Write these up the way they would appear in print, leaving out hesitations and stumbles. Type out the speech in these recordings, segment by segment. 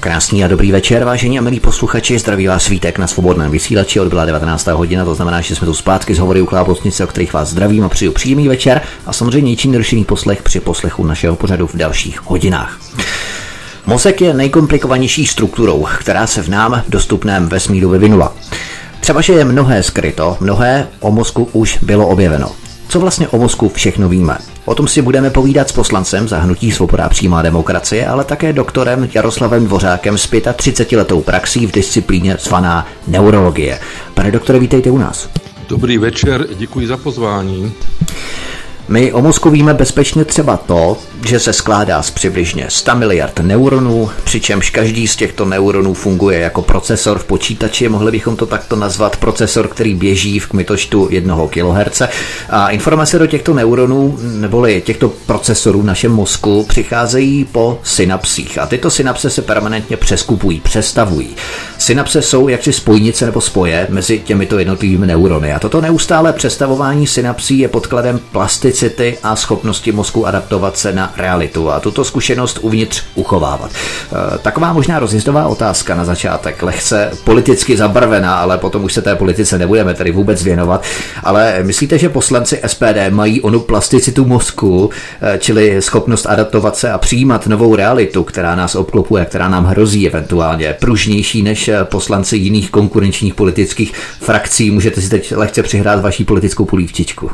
Krásný a dobrý večer, vážení a milí posluchači, zdraví vás Vítek na Svobodném vysílači, odbyla 19. hodina, to znamená, že jsme tu zpátky z Hovory u Klábosnice, o kterých vás zdravím a přeju příjemný večer a samozřejmě ničím nerušený poslech při poslechu našeho pořadu v dalších hodinách. Mozek je nejkomplikovanější strukturou, která se v nám dostupném vesmíru vyvinula. Třeba, že je mnohé skryto, mnohé o mozku už bylo objeveno. Co vlastně o mozku všechno víme? O tom si budeme povídat s poslancem za hnutí Svoboda a přímá demokracie, ale také doktorem Jaroslavem Dvořákem s 35letou praxí v disciplíně zvaná neurologie. Pane doktore, vítejte u nás. Dobrý večer, děkuji za pozvání. My o mozku víme bezpečně třeba to, že se skládá z přibližně 100 miliard neuronů, přičemž každý z těchto neuronů funguje jako procesor v počítači, mohli bychom to takto nazvat, procesor, který běží v kmitočtu 1 kHz. A informace do těchto neuronů, neboli těchto procesorů v našem mozku, přicházejí po synapsích. A tyto synapse se permanentně přeskupují, přestavují. Synapse jsou jaksi spojnice nebo spoje mezi těmito jednotlivými neurony. A toto neustále přestavování synapsí je podkladem plasticity a schopnosti mozku adaptovat se na realitu a tuto zkušenost uvnitř uchovávat. Taková možná rozjezdová otázka na začátek, lehce politicky zabarvená, ale potom už se té politice nebudeme tedy vůbec věnovat. Ale myslíte, že poslanci SPD mají onu plasticitu mozku, čili schopnost adaptovat se a přijímat novou realitu, která nás obklopuje, která nám hrozí eventuálně, pružnější než poslanci jiných konkurenčních politických frakcí? Můžete si teď lehce přihrát vaší politickou polívčičku.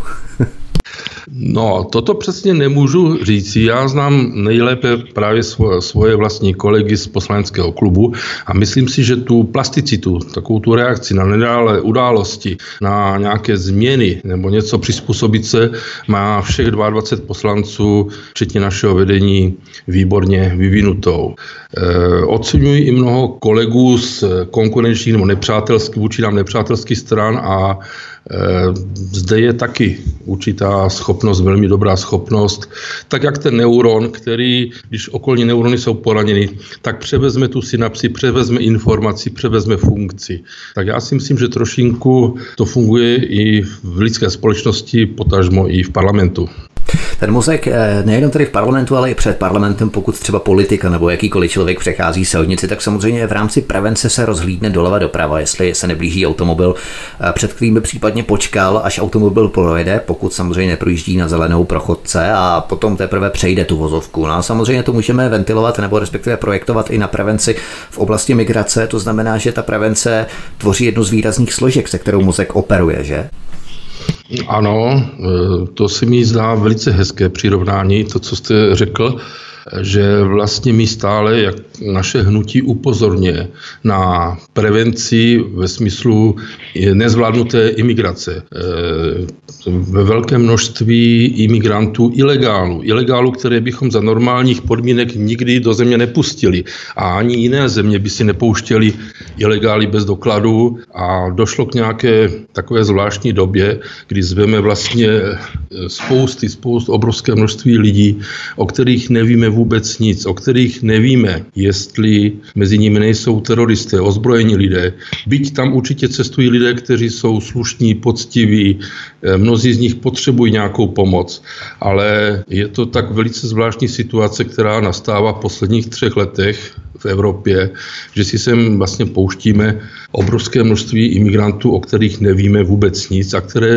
No, toto přesně nemůžu říct. Já znám nejlépe právě svoje vlastní kolegy z poslaneckého klubu a myslím si, že tu plasticitu, takovou tu reakci na nedálé události, na nějaké změny nebo něco přizpůsobit se, má všech 22 poslanců, včetně našeho vedení, výborně vyvinutou. Oceňuji i mnoho kolegů z konkurenčních nebo vůči nám nepřátelských stran a zde je taky určitá schopnost, velmi dobrá schopnost, tak jak ten neuron, který, když okolní neurony jsou poraněny, tak převezme tu synapsi, převezme informaci, převezme funkci. Tak já si myslím, že trošinku to funguje i v lidské společnosti, potažmo i v parlamentu. Ten mozek nejenom tady v parlamentu, ale i před parlamentem, pokud třeba politika nebo jakýkoliv člověk přechází silnici, tak samozřejmě v rámci prevence se rozhlídne doleva doprava, jestli se neblíží automobil, před kterým by případně počkal, až automobil projede, pokud samozřejmě neprojíždí na zelenou pro chodce a potom teprve přejde tu vozovku. No a samozřejmě to můžeme ventilovat nebo respektive projektovat i na prevenci v oblasti migrace, to znamená, že ta prevence tvoří jednu z výrazných složek, se kterou mozek operuje, že? Ano, to se mi zdá velice hezké přirovnání, to, co jste řekl, že vlastně my stále, jak naše hnutí upozorňuje na prevenci ve smyslu nezvládnuté imigrace. Ve velkém množství imigrantů ilegálů, které bychom za normálních podmínek nikdy do země nepustili. A ani jiné země by si nepouštěli ilegály bez dokladů a došlo k nějaké takové zvláštní době, kdy zveme vlastně obrovské množství lidí, o kterých nevíme vůbec nic, o kterých nevíme, jestli mezi nimi nejsou teroristé, ozbrojení lidé. Byť tam určitě cestují lidé, kteří jsou slušní, poctiví, mnozí z nich potřebují nějakou pomoc, ale je to tak velice zvláštní situace, která nastává v posledních 3 letech v Evropě, že si sem vlastně pouštíme obrovské množství imigrantů, o kterých nevíme vůbec nic a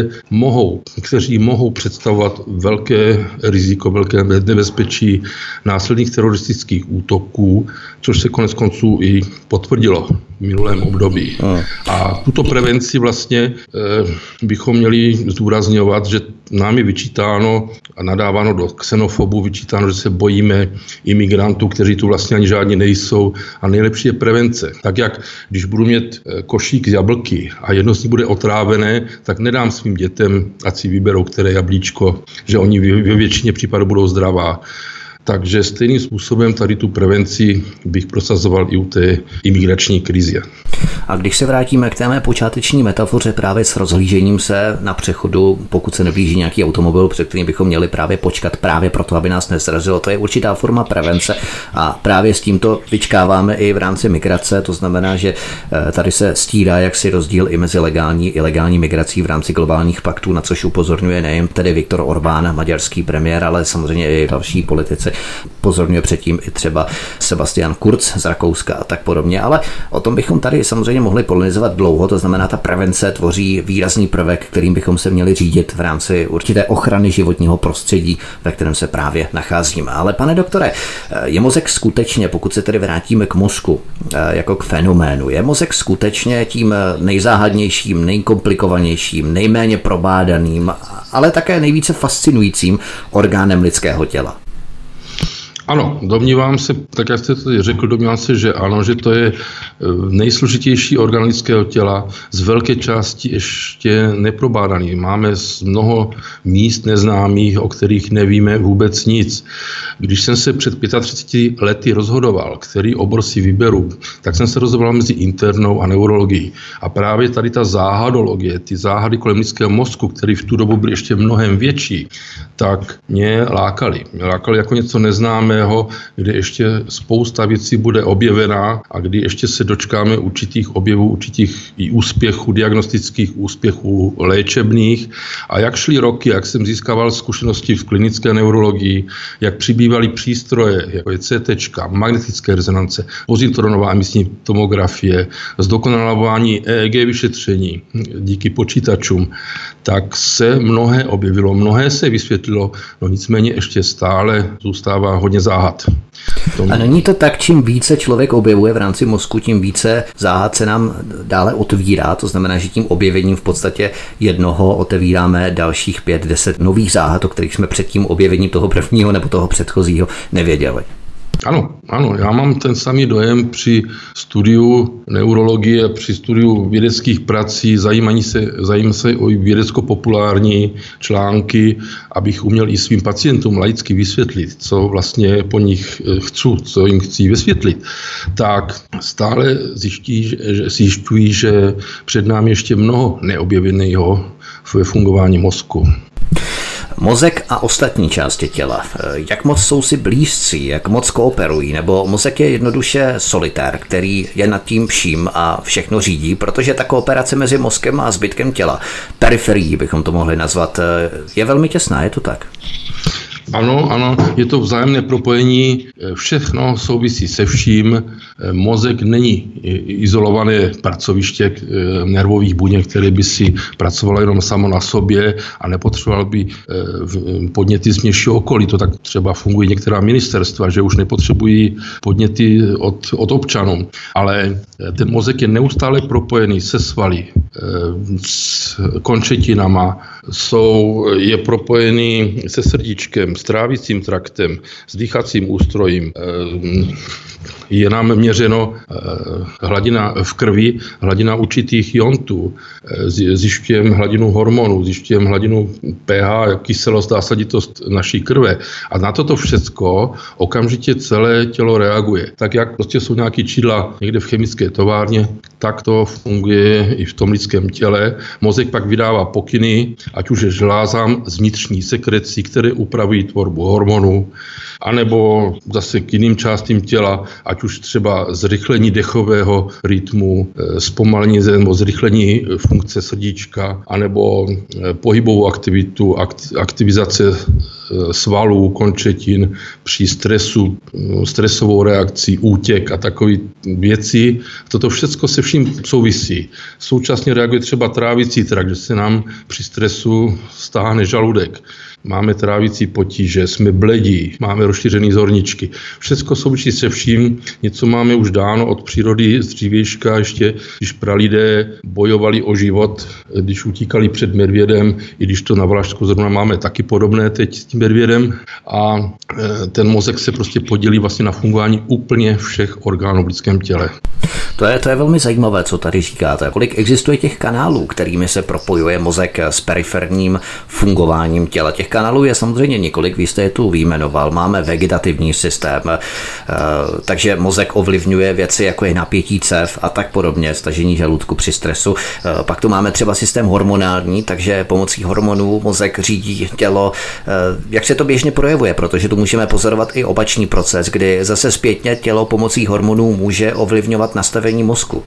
kteří mohou představovat velké riziko, velké nebezpečí následných teroristických útoků, což se konec konců i potvrdilo v minulém období. A tuto prevenci vlastně bychom měli zdůrazňovat, že nám je vyčítáno a nadáváno do xenofobů, vyčítáno, že se bojíme imigrantů, kteří tu vlastně ani žádní nejsou a nejlepší je prevence. Tak jak když budu mít košík z jablky a jedno z nich bude otrávené, tak nedám svým dětem, ať si vyberou které jablíčko, že oni ve většině případů budou zdravá. Takže stejným způsobem tady tu prevenci bych prosazoval i u té imigrační krize. A když se vrátíme k té mé počáteční metafoře právě s rozhlížením se na přechodu, pokud se neblíží nějaký automobil, před kterým bychom měli právě počkat právě proto, aby nás nesrazilo, to je určitá forma prevence a právě s tímto vyčkáváme i v rámci migrace, to znamená, že tady se stírá jaksi rozdíl i mezi legální a ilegální migrací v rámci globálních paktů, na což upozorňuje nejen tedy Viktor Orbán, maďarský premiér, ale samozřejmě i další politici Pozorňuje předtím i třeba Sebastian Kurz z Rakouska a tak podobně, ale o tom bychom tady samozřejmě mohli polemizovat dlouho, to znamená, ta prevence tvoří výrazný prvek, kterým bychom se měli řídit v rámci určité ochrany životního prostředí, ve kterém se právě nacházíme. Ale pane doktore, je mozek skutečně, pokud se tedy vrátíme k mozku jako k fenoménu, je mozek skutečně tím nejzáhadnějším, nejkomplikovanějším, nejméně probádaným, ale také nejvíce fascinujícím orgánem lidského těla? Ano, domnívám se, tak jak jste to řekl, domnívám se, že ano, že to je nejsložitější orgán lidského těla, z velké části ještě neprobádaný. Máme mnoho míst neznámých, o kterých nevíme vůbec nic. Když jsem se před 35 lety rozhodoval, který obor si vyberu, tak jsem se rozhodoval mezi internou a neurologií. A právě tady ta záhadologie, ty záhady kolem lidského mozku, které v tu dobu byly ještě mnohem větší, tak mě lákaly. Mě lákaly jako něco neznámého, kde ještě spousta věcí bude objevená a kdy ještě se dočkáme určitých objevů, určitých i úspěchů, diagnostických úspěchů léčebných. A jak šly roky, jak jsem získával zkušenosti v klinické neurologii, jak přibývaly přístroje, jako je CT, magnetické rezonance, pozitronová emisní tomografie, zdokonalování EEG vyšetření díky počítačům, tak se mnohé objevilo, mnohé se vysvětlilo, no nicméně ještě stále zůstává hodně záhad. A není to tak, čím více člověk objevuje v rámci mozku, tím více záhad se nám dále otvírá, to znamená, že tím objevením v podstatě jednoho otevíráme dalších 5-10 nových záhad, o kterých jsme před tím objevením toho prvního nebo toho předchozího nevěděli. Ano, já mám ten samý dojem při studiu neurologie, při studiu vědeckých prací, zajímám se o vědecko-populární články, abych uměl i svým pacientům laicky vysvětlit, co vlastně po nich chci, co jim chci vysvětlit. Tak stále zjišťují, že před námi ještě mnoho neobjeveného ve fungování mozku. Mozek a ostatní části těla. Jak moc jsou si blízcí, jak moc kooperují, nebo mozek je jednoduše solitér, který je nad tím vším a všechno řídí, protože ta kooperace mezi mozkem a zbytkem těla, periferií bychom to mohli nazvat, je velmi těsná, je to tak? Ano, je to vzájemné propojení, všechno souvisí se vším. Mozek není izolované pracoviště nervových buněk, které by si pracovalo jenom samo na sobě a nepotřeboval by podněty z vnějšího okolí. To tak třeba fungují některá ministerstva, že už nepotřebují podněty od občanů. Ale ten mozek je neustále propojený se svaly, s končetinama, je propojený se srdíčkem, s trávicím traktem, s dýchacím ústrojím. Je nám měřeno hladina v krvi, hladina určitých iontů, zjišťujeme hladinu hormonů, zjišťujeme hladinu pH, kyselost, zásaditost naší krve. A na toto všecko okamžitě celé tělo reaguje. Tak jak prostě jsou nějaký čidla někde v chemické továrně, tak to funguje i v tom lidském těle. Mozek pak vydává pokyny, ať už je žlázám z vnitřní sekrecí, které upravují tvorbu hormonů, anebo zase k jiným částím těla, ať už třeba zrychlení dechového rytmu, zpomalení nebo zrychlení funkce srdíčka, anebo pohybovou aktivitu, aktivizace svalů, končetin při stresu, stresovou reakcí, útěk a takové věci. Toto všechno se vším souvisí. Současně reaguje třeba trávicí trakt, že se nám při stresu stáhne žaludek. Máme trávicí potíže, jsme bledí, máme rozšířený zorničky. Všechno souvisí se vším, něco máme už dáno od přírody z dřívějška, ještě když pralidé bojovali o život, když utíkali před medvědem, i když to na Valašsku zrovna máme taky podobné teď s tím medvědem. A ten mozek se prostě podílí vlastně na fungování úplně všech orgánů v lidském těle. To je velmi zajímavé, co tady říkáte. Kolik existuje těch kanálů, kterými se propojuje mozek s periferním fungováním těla? Těch kanálů je samozřejmě několik, vy jste je tu vyjmenoval. Máme vegetativní systém, takže mozek ovlivňuje věci, jako je napětí cév a tak podobně, stažení žaludku při stresu. Pak tu máme třeba systém hormonální, takže pomocí hormonů mozek řídí tělo. Jak se to běžně projevuje? Protože tu můžeme pozorovat i opačný proces, kdy zase zpětně tělo pomocí hormonů může ovlivňovat nastavení mozku.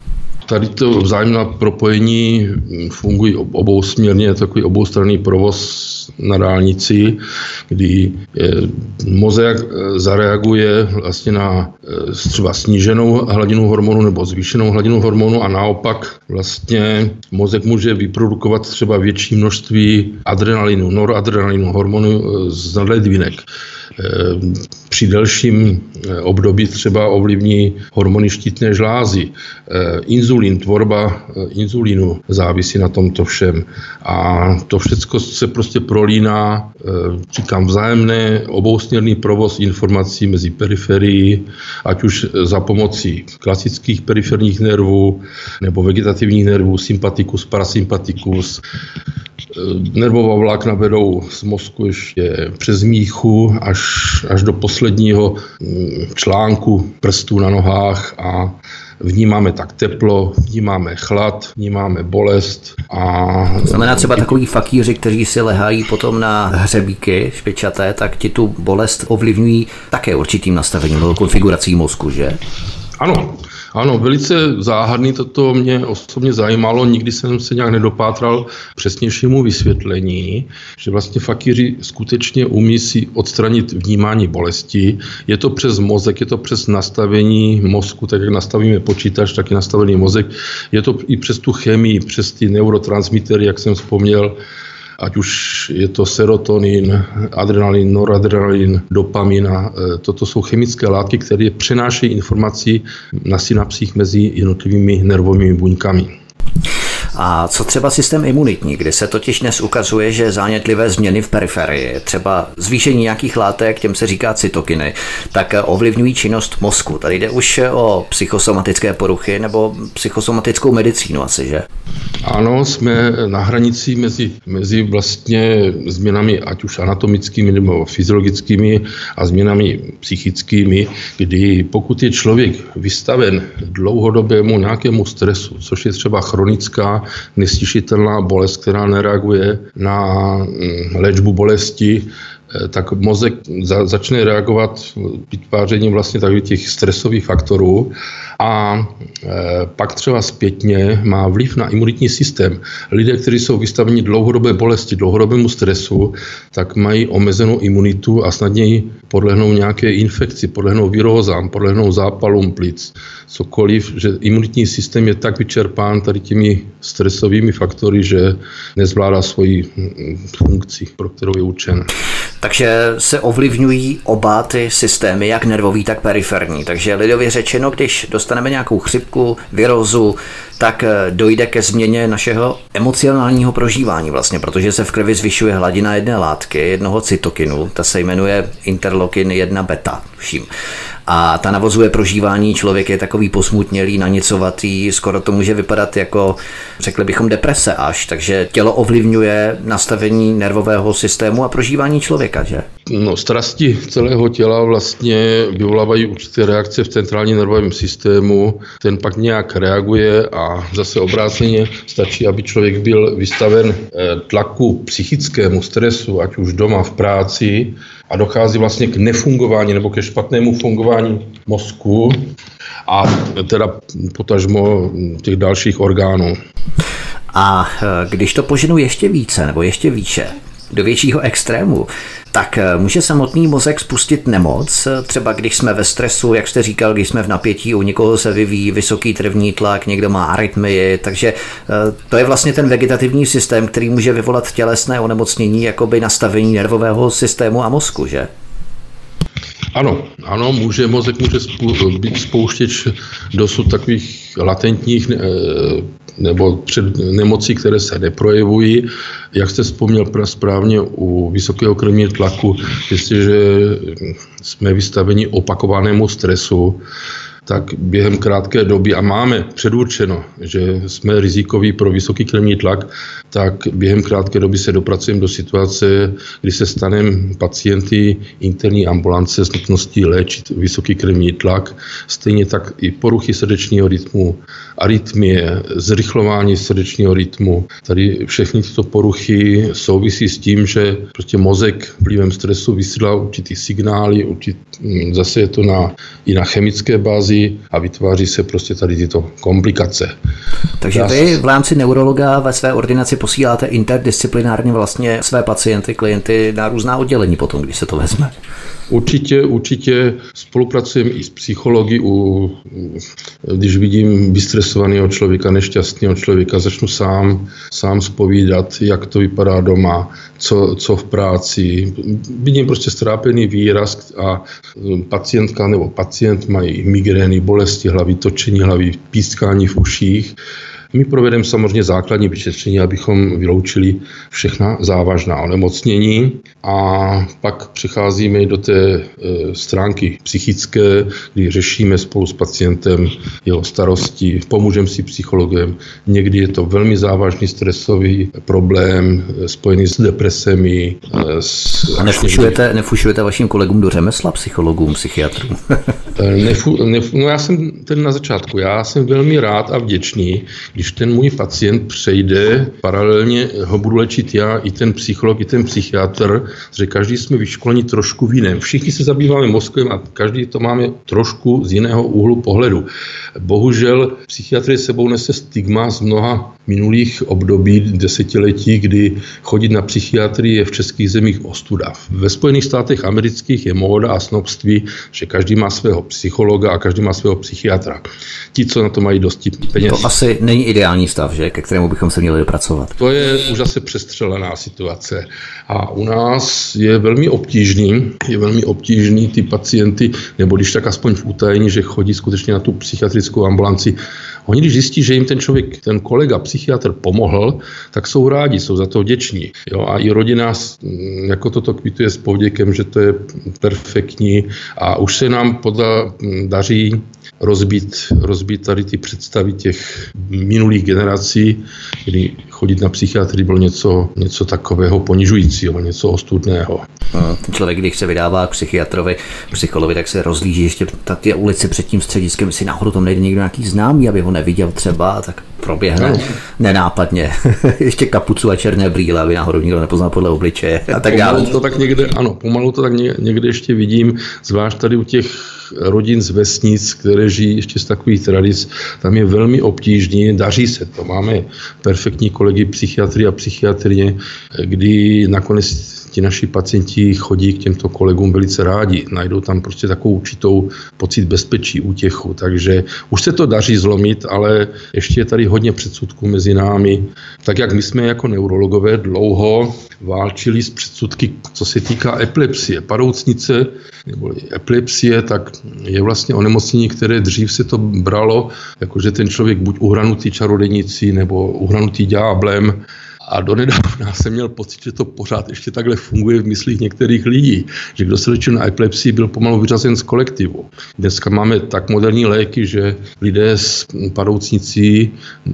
tady to vzájemné propojení fungují obousměrně, takový oboustranný provoz na dálnici, kdy mozek zareaguje vlastně na třeba sníženou hladinu hormonu nebo zvýšenou hladinu hormonu a naopak vlastně mozek může vyprodukovat třeba větší množství adrenalinu, noradrenalinu, hormonu z nadledvinek. Při delším období třeba ovlivní hormony štítné žlázy. Inzulín, tvorba inzulínu závisí na tomto všem. A to všechno se prostě prolíná, říkám, vzájemné obousměrný provoz informací mezi periferií, ať už za pomocí klasických periferních nervů nebo vegetativních nervů, sympatikus, parasympatikus. Nervová vlákna vedou z mozku ještě přes míchu až do posledního článku prstů na nohách a vnímáme tak teplo, vnímáme chlad, vnímáme bolest. To znamená třeba takový fakíři, kteří si lehají potom na hřebíky špičaté, tak ti tu bolest ovlivňují také určitým nastavením nebo konfigurací mozku, že? Ano, velice záhadný, toto mě osobně zajímalo, nikdy jsem se nějak nedopátral přesnějšímu vysvětlení, že vlastně fakíři skutečně umí si odstranit vnímání bolesti. Je to přes mozek, je to přes nastavení mozku, tak jak nastavíme počítač, tak je nastavený mozek. Je to i přes tu chemii, přes ty neurotransmitery, jak jsem vzpomněl, ať už je to serotonin, adrenalin, noradrenalin, dopamin. Toto jsou chemické látky, které přenášejí informaci na synapsích mezi jednotlivými nervovými buňkami. A co třeba systém imunitní, kde se totiž dnes ukazuje, že zánětlivé změny v periferii, třeba zvýšení nějakých látek, těm se říká cytokiny, tak ovlivňují činnost mozku. Tady jde už o psychosomatické poruchy nebo psychosomatickou medicínu asi, že? Ano, jsme na hranici mezi vlastně změnami ať už anatomickými nebo fyziologickými a změnami psychickými, kdy pokud je člověk vystaven dlouhodobému nějakému stresu, což je třeba chronická nestěšitelná bolest, která nereaguje na léčbu bolesti, tak mozek začne reagovat vytvářením vlastně takových těch stresových faktorů a pak třeba zpětně má vliv na imunitní systém. Lidé, kteří jsou vystaveni dlouhodobé bolesti, dlouhodobému stresu, tak mají omezenou imunitu a snadněji podlehnou nějaké infekci, podlehnou virózám, podlehnou zápalům plic, cokoliv, že imunitní systém je tak vyčerpán tady těmi stresovými faktory, že nezvládá svoji funkci, pro kterou je určen. Takže se ovlivňují oba ty systémy, jak nervový, tak periferní. Takže lidově řečeno, když dostaneme nějakou chřipku, virózu, tak dojde ke změně našeho emocionálního prožívání vlastně, protože se v krvi zvyšuje hladina jedné látky, jednoho cytokinu, ta se jmenuje interleukin 1 beta, vším. A ta navozuje prožívání, člověk je takový posmutnělý, nanicovatý, skoro to může vypadat jako, řekli bychom, deprese až, takže tělo ovlivňuje nastavení nervového systému a prožívání člověka, že? No, strasti celého těla vlastně vyvolávají určité reakce v centrálním nervovém systému, ten pak nějak reaguje a zase obráceně stačí, aby člověk byl vystaven tlaku psychickému stresu, ať už doma, v práci, a dochází vlastně k nefungování nebo ke špatnému fungování mozku a teda potažmo těch dalších orgánů. A když to poženu ještě více nebo ještě výše, do většího extrému, tak může samotný mozek spustit nemoc, třeba když jsme ve stresu, jak jste říkal, když jsme v napětí, u někoho se vyvíjí vysoký krevní tlak, někdo má arytmii, takže to je vlastně ten vegetativní systém, který může vyvolat tělesné onemocnění, jakoby nastavení nervového systému a mozku, že? Ano, mozek může být spouštěč dosud takových latentních nebo nemocí, které se neprojevují. Jak jste vzpomněl správně u vysokého krevního tlaku, jestliže jsme vystaveni opakovanému stresu, tak během krátké doby, a máme předurčeno, že jsme rizikoví pro vysoký krevní tlak, tak během krátké doby se dopracujeme do situace, kdy se staneme pacienty interní ambulance s nutností léčit vysoký krevní tlak, stejně tak i poruchy srdečního rytmu, arytmie, zrychlování srdečního rytmu. Tady všechny tyto poruchy souvisí s tím, že prostě mozek vlivem stresu vysílá určitý signály, zase je to i na chemické bázi, nemoci a vytváří se prostě tady tyto komplikace. Takže vy v rámci neurologa ve své ordinaci posíláte interdisciplinárně vlastně své pacienty, klienty na různá oddělení potom, když se to vezme? Určitě spolupracujeme i s psychologi. Když vidím vystresovaného člověka, nešťastného člověka, začnu sám zpovídat, jak to vypadá doma, co v práci. Vidím prostě strápený výraz a pacientka nebo pacient mají migrény, bolesti hlavy, točení hlavy, pískání v uších. My provedeme samozřejmě základní vyšetření, abychom vyloučili všechna závažná onemocnění a pak přecházíme do té stránky psychické, kdy řešíme spolu s pacientem jeho starosti, pomůžeme si psychologem. Někdy je to velmi závažný stresový problém spojený s depresemi. A nefušujete vašim kolegům do řemesla, psychologům, psychiatrům? No já jsem ten na začátku. Já jsem velmi rád a vděčný, když ten můj pacient přejde, paralelně ho budu léčit já, i ten psycholog, i ten psychiatr, že každý jsme vyškoleni trošku v jiném. Všichni se zabýváme mozkem a každý to máme trošku z jiného úhlu pohledu. Bohužel psychiatrie sebou nese stigma z mnoha minulých období, desetiletí, kdy chodit na psychiatrii je v českých zemích ostuda. Ve Spojených státech amerických je móda a snobství, že každý má svého psychologa a každý má svého psychiatra. Ti, co na to mají dosti peněz. To asi není ideální stav, že? Ke kterému bychom se měli dopracovat. To je už zase přestřelená situace. A u nás je velmi obtížný ty pacienty, nebo když tak aspoň v utajení, že chodí skutečně na tu psychiatrickou ambulanci. Oni, když zjistí, že jim ten kolega, psychiatr pomohl, tak jsou rádi, jsou za to vděční. Jo? A i rodina jako toto kvituje s povděkem, že to je perfektní a už se nám daří rozbít tady ty představy těch minulých generací, kdy chodit na psychiatrii bylo něco takového ponižujícího, něco ostudného. Ten člověk, když se vydává k psycholovi, tak se rozlíží ještě ty ulici před tím střediskem, jestli náhodou tam nejde někdo nějaký známý, aby ho neviděl třeba, tak proběhne nenápadně. Ještě kapucu a černé brýle, aby náhodou nikdo nepoznal podle obličeje a tak dále. Pomalu to tak někde ještě vidím, zvlášť tady u těch rodin z vesnic, které žijí ještě z takových tradic, tam je velmi obtížný, daří se to. Máme perfektní kolegy psychiatry a psychiatrie, kdy nakonec ti naši pacienti chodí k těmto kolegům velice rádi. Najdou tam prostě takovou určitou pocit bezpečí, útěchu. Takže už se to daří zlomit, ale ještě je tady hodně předsudků mezi námi. Tak jak my jsme jako neurologové dlouho válčili s předsudky, co se týká epilepsie. Padoucnice nebo epilepsie, tak je vlastně onemocnění, které dřív se to bralo, jakože ten člověk buď uhranutý čarodějnicí nebo uhranutý ďáblem. A donedávna jsem měl pocit, že to pořád ještě takhle funguje v myslích některých lidí, že kdo se léčil na epilepsii, byl pomalu vyřazen z kolektivu. Dneska máme tak moderní léky, že lidé s padoucnicí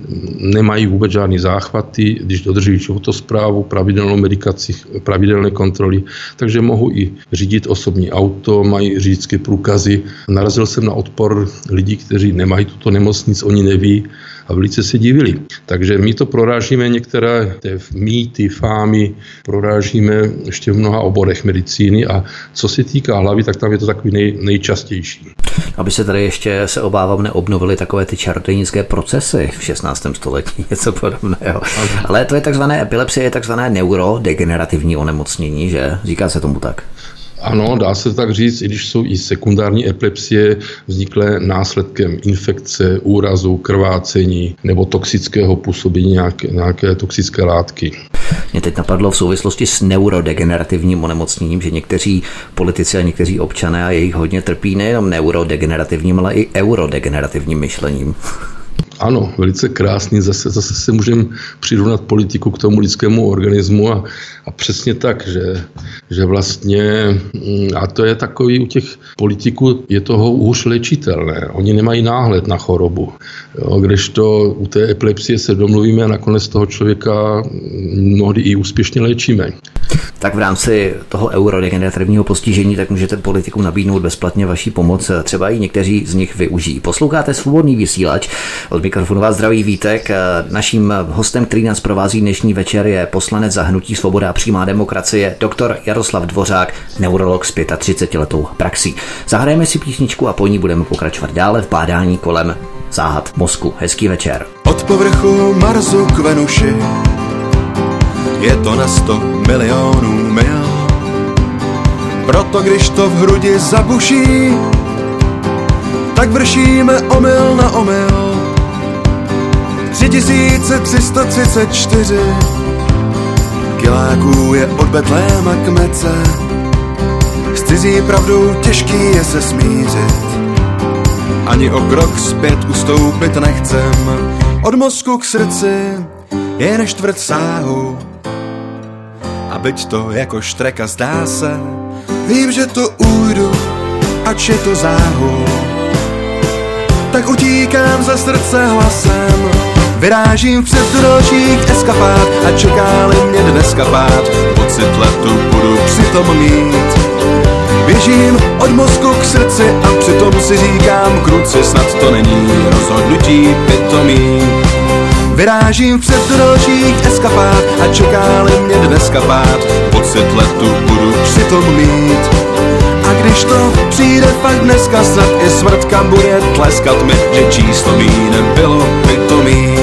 nemají vůbec žádný záchvaty, když dodržují životosprávu, pravidelnou medikaci, pravidelné kontroly, takže mohou i řídit osobní auto, mají řidičské průkazy. Narazil jsem na odpor lidí, kteří nemají tuto nemoc, oni neví, a velice se divili. Takže my to prorážíme některé mýty, fámy, prorážíme ještě v mnoha oborech medicíny a co se týká hlavy, tak tam je to takový nejčastější. Aby se tady ještě, se obávám, neobnovily takové ty čarodějnické procesy v 16. století, něco podobného. Ale to je takzvané epilepsie, je takzvané neurodegenerativní onemocnění, že? Říká se tomu tak? Ano, dá se tak říct, i když jsou i sekundární epilepsie vzniklé následkem infekce, úrazu, krvácení nebo toxického působení nějaké toxické látky. Mě teď napadlo v souvislosti s neurodegenerativním onemocněním, že někteří politici a někteří občané a jejich hodně trpí nejenom neurodegenerativním, ale i eurodegenerativním myšlením. Ano, velice krásný. Zase se můžeme přirovnat politiku k tomu lidskému organismu a přesně tak, že vlastně, a to je takový u těch politiků, je toho už léčitelné. Oni nemají náhled na chorobu. Jo, kdežto u té epilepsie se domluvíme a nakonec toho člověka mnohdy i úspěšně léčíme. Tak v rámci toho eurodegenerativního postižení tak můžete politikům nabídnout bezplatně vaší pomoc, třeba i někteří z nich využijí. Posloucháte Svobodný vysílač, od mikrofonu vás zdraví Vítek. Naším hostem, který nás provází dnešní večer, je poslanec za hnutí Svoboda a přímá demokracie, doktor Jaroslav Dvořák, neurolog s 35letou praxí. Zahrajeme si písničku a po ní budeme pokračovat dále v bádání kolem záhad mozku. Hezký večer. Od povrchu Marsu k Venuši je to na 100 milionů mil. Proto když to v hrudi zabuší, tak vršíme omyl na omyl. 3334 kiláků je od Betléma k Mece. S cizí pravdou těžký je se smířit, ani o krok zpět ustoupit nechcem. Od mozku k srdci je jen čtvrt sáhu, a byť to jako štreka zdá se, vím, že to ujdu, ač je to záhu. Tak utíkám za srdce hlasem, vyrážím před do dalších eskapád a čeká-li mě dneska pád, pocit letu budu přitom mít. Běžím od mozku k srdci a přitom si říkám kruci, snad to není rozhodnutí pitomí. Vyrážím před do dalších eskapád a čeká-li mě dneska pád, pocit letu budu přitom mít. A když to přijde fakt dneska, snad i smrtka bude tleskat mi, že číslo mý nebylo pitomí.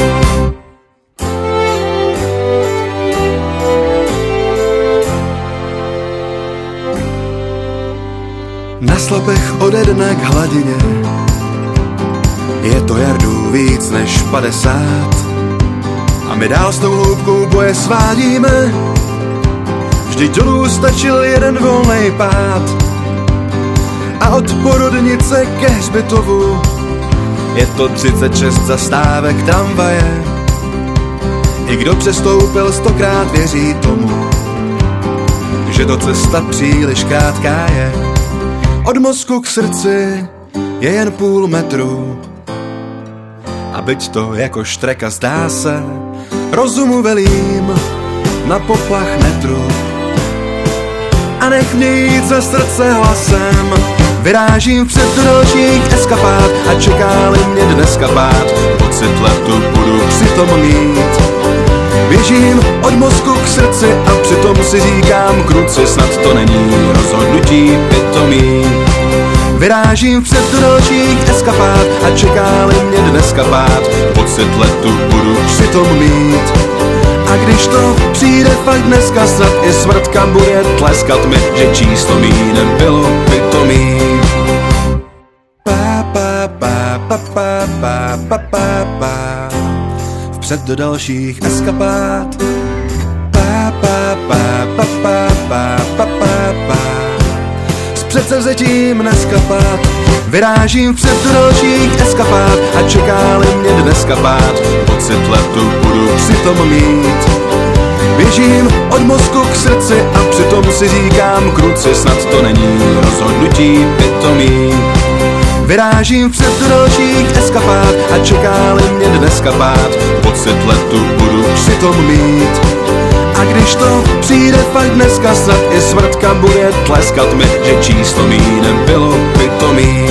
Na slopech ode dne k hladině je to jardů víc než 50 a my dál s tou hloubkou boje svádíme. Vždyť dolů stačil jeden volnej pád a od Porodnice ke hřbitovu je to 36 zastávek tramvaje. I kdo přestoupil 100krát věří tomu, že to cesta příliš krátká je. Od mozku k srdci je jen půl metru a byť to jako štreka zdá se, rozumu velím, na poplach netru. A nech mě jít za srdce hlasem, vyrážím před do dalších eskapád a čeká-li mě dneska pád, pocit letu budu přitom mít. Běžím od mozku k srdci a přitom si říkám kruci, snad to není rozhodnutí pitomí. Vyrážím před do dalších eskapád a čeká-li mě dneska pád, pocit letu budu přitom mít. A když to přijde fakt dneska, snad i smrtka bude tleskat mi, že číslo mý nebylo pitomí. Pa, pa, pa, pa, pa, pa, pa, pa, pa. Vpřed do dalších eskapád. Pa, pa, pa, pa, pa, pa, pa, pa, pa. S předsevzetím neskapát. Vyrážím před do dalších eskapád a čeká-li mě dneska pád, pocit letu budu přitom mít. Běžím od mozku k srdci a přitom si říkám kruci, snad to není rozhodnutí pitomí. Vyrážím před do dalších eskapád a čeká-li mě dneska pád, pocit letu budu přitom mít. A když to přijde fakt dneska, snad i smrtka bude tleskat mi, že číslo mý nebylo pitomí.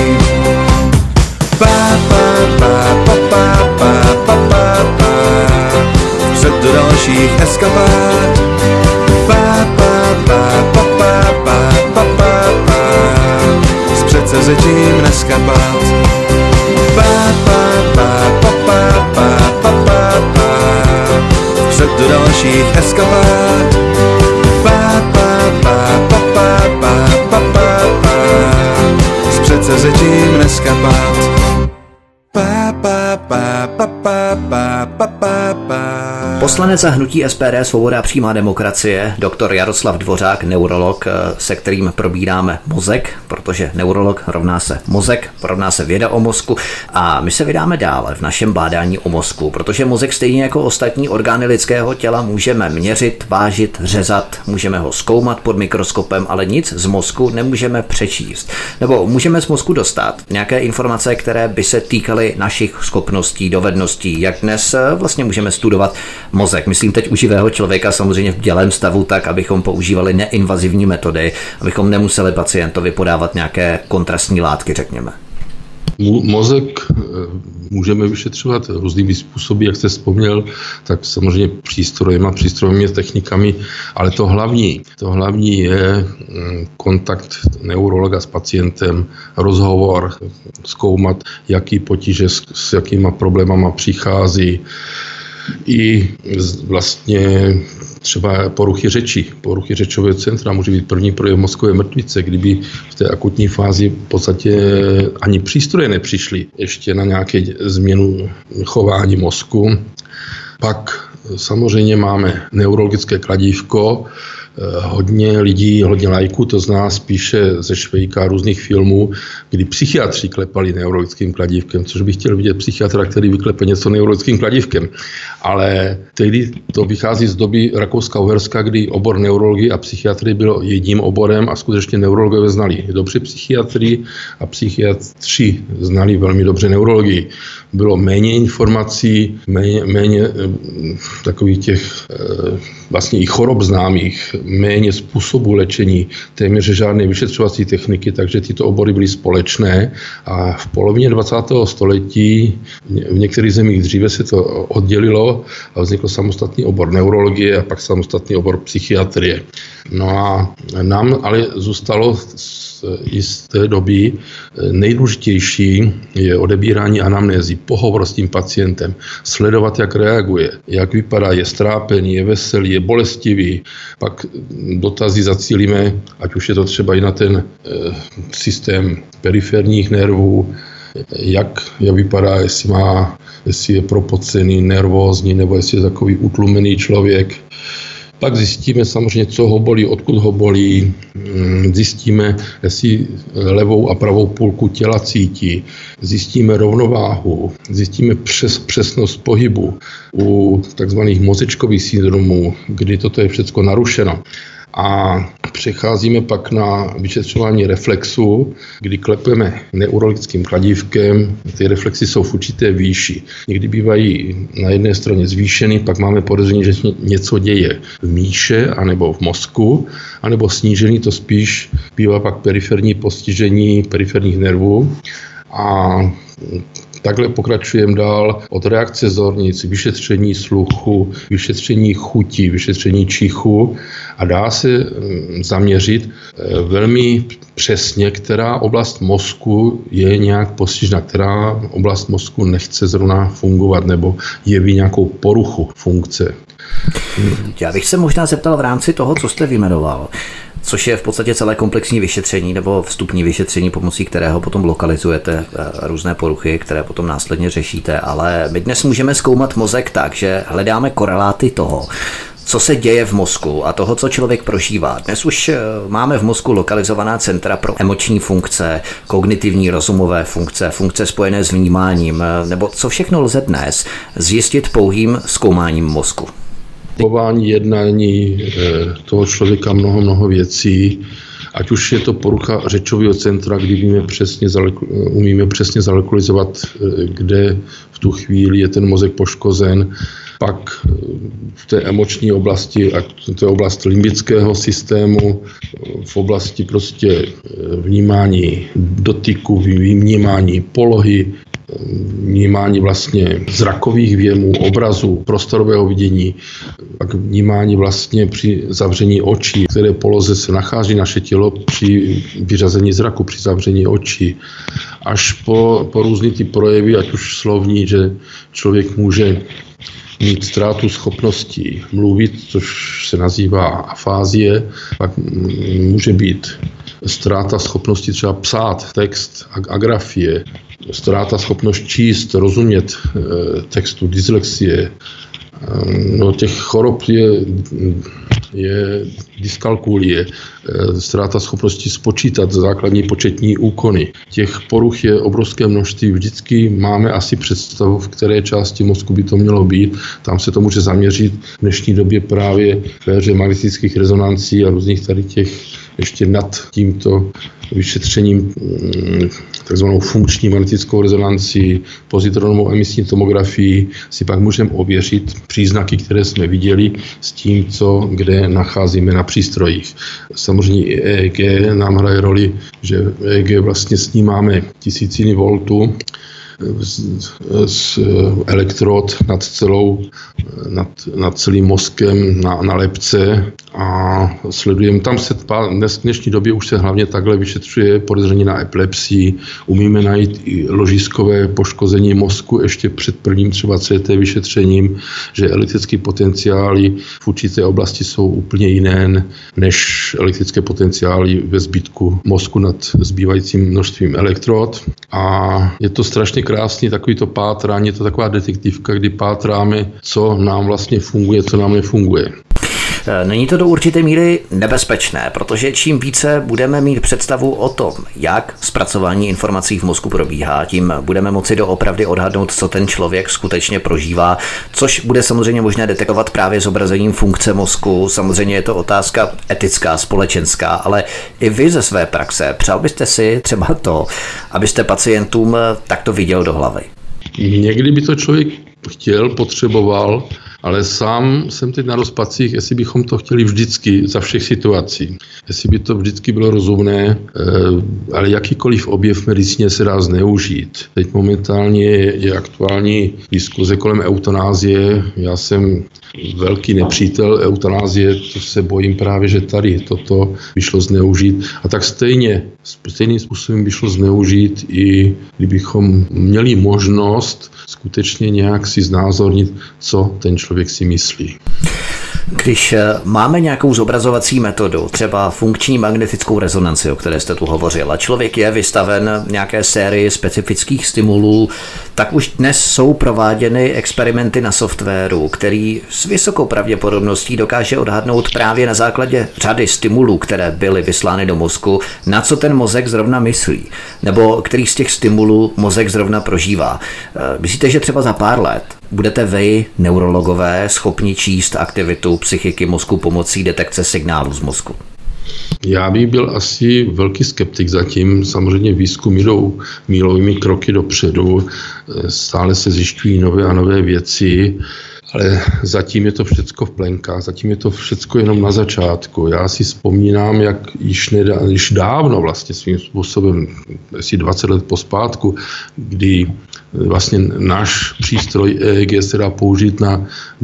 Pa, pa, pa, pa, pa, pa, pa, pa, pa. Před do dalších eskapád. Pa, pa, pa, pa, pa, pa, pa, pa, pa. S předsevzetím neskapát. Pa, pa, pa, pa, pa, pa, pa, pa, pa. Před do dalších eskapád. Pa, pa, pa, pa, pa, pa, pa, pa, pa. S předsevzetím neskapát. Pa, pa, pa, pa, pa, pa, pa, pa, pa. Poslanec za hnutí SPD Svoboda a přímá demokracie, doktor Jaroslav Dvořák, neurolog, se kterým probíráme mozek, protože neurolog rovná se mozek, rovná se věda o mozku, a my se vydáme dále v našem bádání o mozku, protože mozek stejně jako ostatní orgány lidského těla můžeme měřit, vážit, řezat, můžeme ho zkoumat pod mikroskopem, ale nic z mozku nemůžeme přečíst. Nebo můžeme z mozku dostat nějaké informace, které by se týkaly našich schopností, dovedností, jak dnes vlastně můžeme studovat mozek. Myslím teď u živého člověka, samozřejmě v bdělém stavu, tak, abychom používali neinvazivní metody, abychom nemuseli pacientovi podávat nějaké kontrastní látky, řekněme. Mozek můžeme vyšetřovat různými způsoby, jak jste vzpomněl, tak samozřejmě přístrojemi technikami, ale to hlavní je kontakt neurologa s pacientem, rozhovor, zkoumat, jaký potíže s jakýma problémama přichází, i vlastně třeba poruchy řečového centra, může být první projev mozkové mrtvice, kdyby v té akutní fázi v podstatě ani přístroje nepřišly ještě na nějaké změnu chování mozku. Pak samozřejmě máme neurologické kladívko, hodně lidí, hodně lajků to zná spíše ze Švejka různých filmů, kdy psychiatři klepali neurologickým kladívkem, což bych chtěl vidět psychiatra, který vyklepe něco neurologickým kladívkem. Ale tehdy to vychází z doby Rakouska-Uherska, kdy obor neurologie a psychiatrie byl jedním oborem a skutečně neurologové znali dobře psychiatrii a psychiatři znali velmi dobře neurologii. Bylo méně informací, méně takových těch vlastně i chorob známých, méně způsobů léčení, téměř žádné vyšetřovací techniky, takže tyto obory byly společné a v polovině 20. století v některých zemích dříve se to oddělilo a vznikl samostatný obor neurologie a pak samostatný obor psychiatrie. No a nám ale zůstalo i z té doby nejdůležitější je odebírání anamnézy, pohovor s tím pacientem, sledovat, jak reaguje, jak vypadá, je strápený, je veselý, je bolestivý, pak dotazy zacílíme, ať už je to třeba i na ten systém periferních nervů, jak vypadá, jestli je propocený, nervózní, nebo jestli je takový utlumený člověk. Pak zjistíme samozřejmě, co ho bolí, odkud ho bolí, zjistíme, jestli levou a pravou půlku těla cítí, zjistíme rovnováhu, zjistíme přesnost pohybu u takzvaných mozečkových syndromů, kdy toto je všechno narušeno. A přecházíme pak na vyšetřování reflexu, kdy klepeme neurologickým kladívkem. Ty reflexy jsou v určité výši. Někdy bývají na jedné straně zvýšeny, pak máme podezření, že něco děje v míše anebo v mozku, anebo snížený, to spíš bývá pak periferní postižení periferních nervů. A takhle pokračujeme dál od reakce zornic, vyšetření sluchu, vyšetření chuti, vyšetření čichu a dá se zaměřit velmi přesně, která oblast mozku je nějak postižena, která oblast mozku nechce zrovna fungovat nebo jeví nějakou poruchu funkce. Já bych se možná zeptal v rámci toho, co jste vyjmenoval, což je v podstatě celé komplexní vyšetření nebo vstupní vyšetření, pomocí kterého potom lokalizujete různé poruchy, které potom následně řešíte. Ale my dnes můžeme zkoumat mozek tak, že hledáme koreláty toho, co se děje v mozku a toho, co člověk prožívá. Dnes už máme v mozku lokalizovaná centra pro emoční funkce, kognitivní rozumové funkce, funkce spojené s vnímáním, nebo co všechno lze dnes zjistit pouhým zkoumáním mozku. Chování, jednání toho člověka mnoho věcí, ať už je to porucha řečového centra, kdy umíme přesně zalokalizovat, kde v tu chvíli je ten mozek poškozen, pak v té emoční oblasti, ať to je oblast limbického systému, v oblasti prostě vnímání dotyku, vnímání polohy, vnímání vlastně zrakových věmů, obrazů, prostorového vidění, pak vnímání vlastně při zavření očí, v které poloze se nachází naše tělo při vyřazení zraku, při zavření očí, až po různé ty projevy, ať už slovní, že člověk může mít ztrátu schopností mluvit, což se nazývá afázie, pak může být ztráta schopnosti třeba psát text, agrafie, ztráta schopnost číst, rozumět textu, dyslexie. No, těch chorob je dyskalkulie, ztráta schopnosti spočítat základní početní úkony. Těch poruch je obrovské množství. Vždycky máme asi představu, v které části mozku by to mělo být. Tam se to může zaměřit v dnešní době právě v éře magnetických rezonancí a různých tady těch ještě nad tímto vyšetřením takzvanou funkční magnetickou rezonanci, pozitronovou emisní tomografii si pak můžeme ověřit příznaky, které jsme viděli s tím, kde nacházíme na přístrojích. Samozřejmě i EEG nám hraje roli, že EEG vlastně snímáme tisíciny voltů elektrod nad celým mozkem na lebce a sledujeme. Tam se v dnešní době už se hlavně takhle vyšetřuje podezření na epilepsii. Umíme najít i ložiskové poškození mozku ještě před prvním třeba CT vyšetřením, že elektrické potenciály v určité oblasti jsou úplně jiné než elektrické potenciály ve zbytku mozku nad zbývajícím množstvím elektrod. A je to strašně krásný takovýto pátrání, je to taková detektivka, kdy pátráme, co nám vlastně funguje, co nám nefunguje. Není to do určité míry nebezpečné, protože čím více budeme mít představu o tom, jak zpracování informací v mozku probíhá, tím budeme moci doopravdy odhadnout, co ten člověk skutečně prožívá, což bude samozřejmě možné detekovat právě zobrazením funkce mozku. Samozřejmě je to otázka etická, společenská, ale i vy ze své praxe, přál byste si třeba to, abyste pacientům takto viděl do hlavy? Někdy by to člověk chtěl, potřeboval, ale sám jsem teď na rozpacích, jestli bychom to chtěli vždycky za všech situací. Jestli by to vždycky bylo rozumné, ale jakýkoliv objev v medicíně se dá zneužít. Teď momentálně je aktuální diskuze kolem eutanázie. Já jsem velký nepřítel eutanázie, to se bojím právě, že tady toto by šlo zneužít. A tak stejným způsobem by šlo zneužít, i kdybychom měli možnost skutečně nějak si znázornit, co ten člověk si myslí. Když máme nějakou zobrazovací metodu, třeba funkční magnetickou rezonanci, o které jste tu hovořil, a člověk je vystaven nějaké sérii specifických stimulů, tak už dnes jsou prováděny experimenty na softwaru, který s vysokou pravděpodobností dokáže odhadnout právě na základě řady stimulů, které byly vyslány do mozku, na co ten mozek zrovna myslí, nebo který z těch stimulů mozek zrovna prožívá. Myslíte, že třeba za pár let budete vy, neurologové, schopni číst aktivitu psychiky mozku pomocí detekce signálů z mozku? Já bych byl asi velký skeptik zatím. Samozřejmě výzkum jdou mílovými kroky dopředu. Stále se zjišťují nové a nové věci, ale zatím je to všecko v plenkách, zatím je to všecko jenom na začátku. Já si vzpomínám, jak již dávno vlastně svým způsobem, asi 20 let pospátku, kdy vlastně náš přístroj EEG se dá použít na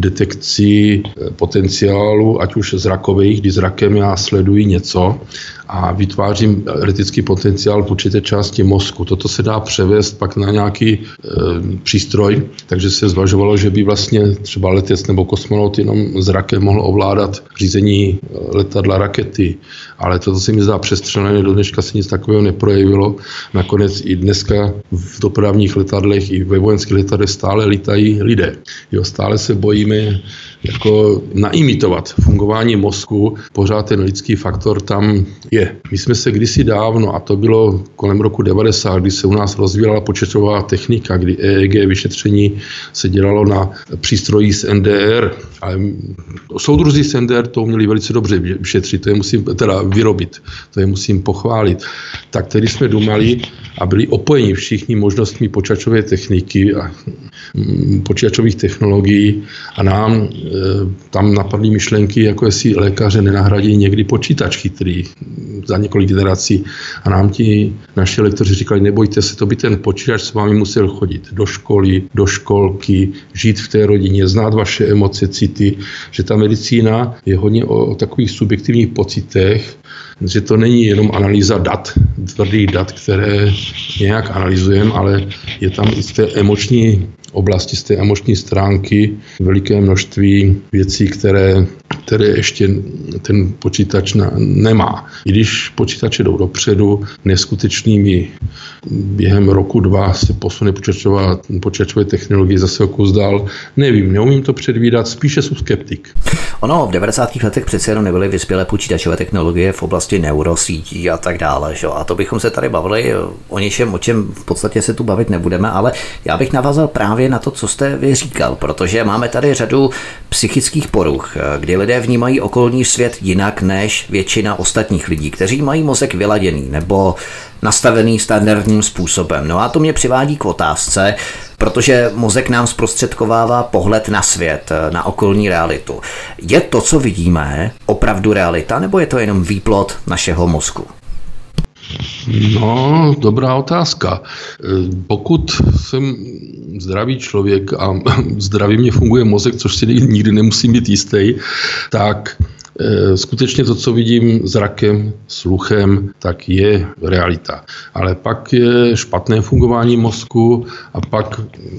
detekci potenciálu, ať už zrakových, kdy zrakem já sleduji něco a vytvářím elektrický potenciál v určité části mozku. Toto se dá převést pak na nějaký přístroj, takže se zvažovalo, že by vlastně třeba letec nebo kosmonaut jenom zrakem mohl ovládat řízení letadla, rakety. Ale toto se mi zdá přestřelené, do dneška se nic takového neprojevilo. Nakonec i dneska v dopravních letadlech i ve vojenských letadlech stále lítají lidé. Stále se bojíme jako naimitovat fungování mozku, pořád ten lidský faktor tam je. My jsme se kdysi dávno, a to bylo kolem roku 90, kdy se u nás rozvíjela počítačová technika, kdy EEG vyšetření se dělalo na přístroji z NDR, ale soudruzi z NDR to uměli velice dobře vyšetřit, to je musím vyrobit, to je musím pochválit. Tak tedy jsme dumali a byli opojeni všichni možnostmi počítačové techniky a počítačových technologií a nám tam napadly myšlenky, jako jestli lékaře nenahradí někdy počítač chytrý za několik generací. A nám ti naši lektoři říkali, nebojte se, to by ten počítač s vámi musel chodit do školy, do školky, žít v té rodině, znát vaše emoce, city, že ta medicína je hodně o takových subjektivních pocitech, že to není jenom analýza dat, tvrdých dat, které nějak analyzujeme, ale je tam i z té emoční oblasti, z té emoční stránky veliké množství věcí, které ještě ten počítač nemá. I když počítače jdou dopředu, neskutečnými během roku, 2 se posune počítačové technologie zase o kus dál. Nevím, neumím to předvídat, spíše jsem skeptik. Ono v 90. letech přece jenom nebyly vyspělé počítačové technologie v oblasti neurosítí a tak dále. Že? A to bychom se tady bavili o něčem, o čem v podstatě se tu bavit nebudeme, ale já bych navázal právě na to, co jste vy říkal, protože máme tady řadu psychických poruch, kdy lidé vnímají okolní svět jinak než většina ostatních lidí, kteří mají mozek vyladěný nebo nastavený standardním způsobem. No a to mě přivádí k otázce, protože mozek nám zprostředkovává pohled na svět, na okolní realitu. Je to, co vidíme, opravdu realita, nebo je to jenom výplod našeho mozku? No, dobrá otázka. Pokud jsem zdravý člověk a zdravě mě funguje mozek, což si nikdy nemusím být jistý, tak skutečně to, co vidím zrakem, sluchem, tak je realita. Ale pak je špatné fungování mozku a pak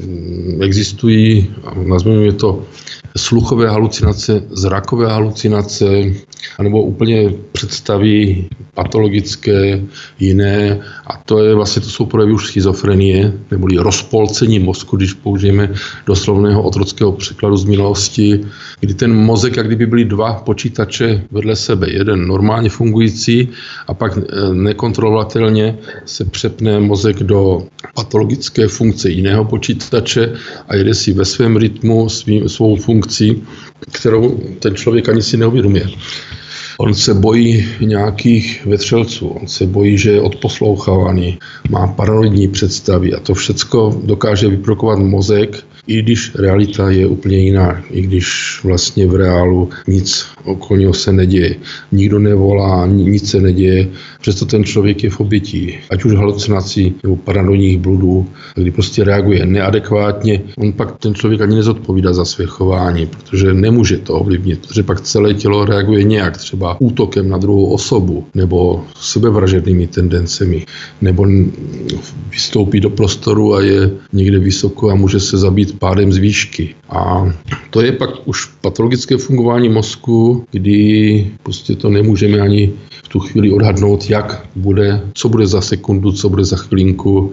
existují, nazveme to, sluchové halucinace, zrakové halucinace, anebo úplně představy patologické, jiné. A to jsou projevy už schizofrenie, neboli rozpolcení mozku, když použijeme doslovného otrockého překladu z minulosti, kdy ten mozek, jak kdyby byly dva počítače vedle sebe. Jeden normálně fungující a pak nekontrolovatelně se přepne mozek do patologické funkce jiného počítače a jede si ve svém rytmu svou funkci, kterou ten člověk ani si neuvědomuje. On se bojí nějakých vetřelců, on se bojí, že je odposlouchávaný, má paranoidní představy a to všecko dokáže vyprodukovat mozek, i když realita je úplně jiná, i když vlastně v reálu nic okolního se neděje. Nikdo nevolá, nic se neděje, přesto ten člověk je v obětí, ať už halucinací nebo paranoidních bludů, kdy prostě reaguje neadekvátně. On pak ten člověk ani nezodpovídá za své chování, protože nemůže to ovlivnit, protože pak celé tělo reaguje nějak, třeba útokem na druhou osobu, nebo sebevražednými tendencemi, nebo vystoupí do prostoru a je někde vysoko a může se zabít pádem z výšky. A to je pak už patologické fungování mozku, kdy prostě to nemůžeme ani v tu chvíli odhadnout, jak bude, co bude za sekundu, co bude za chvilinku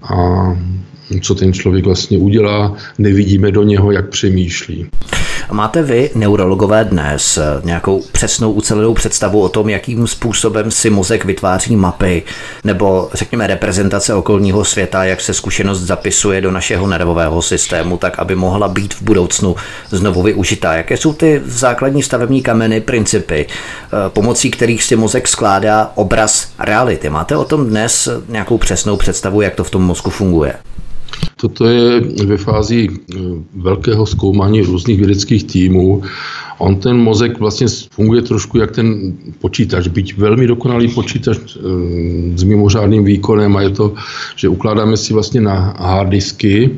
a co ten člověk vlastně udělá, nevidíme do něho, jak přemýšlí. Máte vy, neurologové, dnes nějakou přesnou ucelenou představu o tom, jakým způsobem si mozek vytváří mapy, nebo řekněme reprezentace okolního světa, jak se zkušenost zapisuje do našeho nervového systému, tak aby mohla být v budoucnu znovu využitá? Jaké jsou ty základní stavební kameny, principy, pomocí kterých si mozek skládá obraz reality? Máte o tom dnes nějakou přesnou představu, jak to v tom mozku funguje? Toto je ve fázi velkého zkoumání různých vědeckých týmů. On ten mozek vlastně funguje trošku jak ten počítač, byť velmi dokonalý počítač s mimořádným výkonem a je to, že ukládáme si vlastně na harddisky,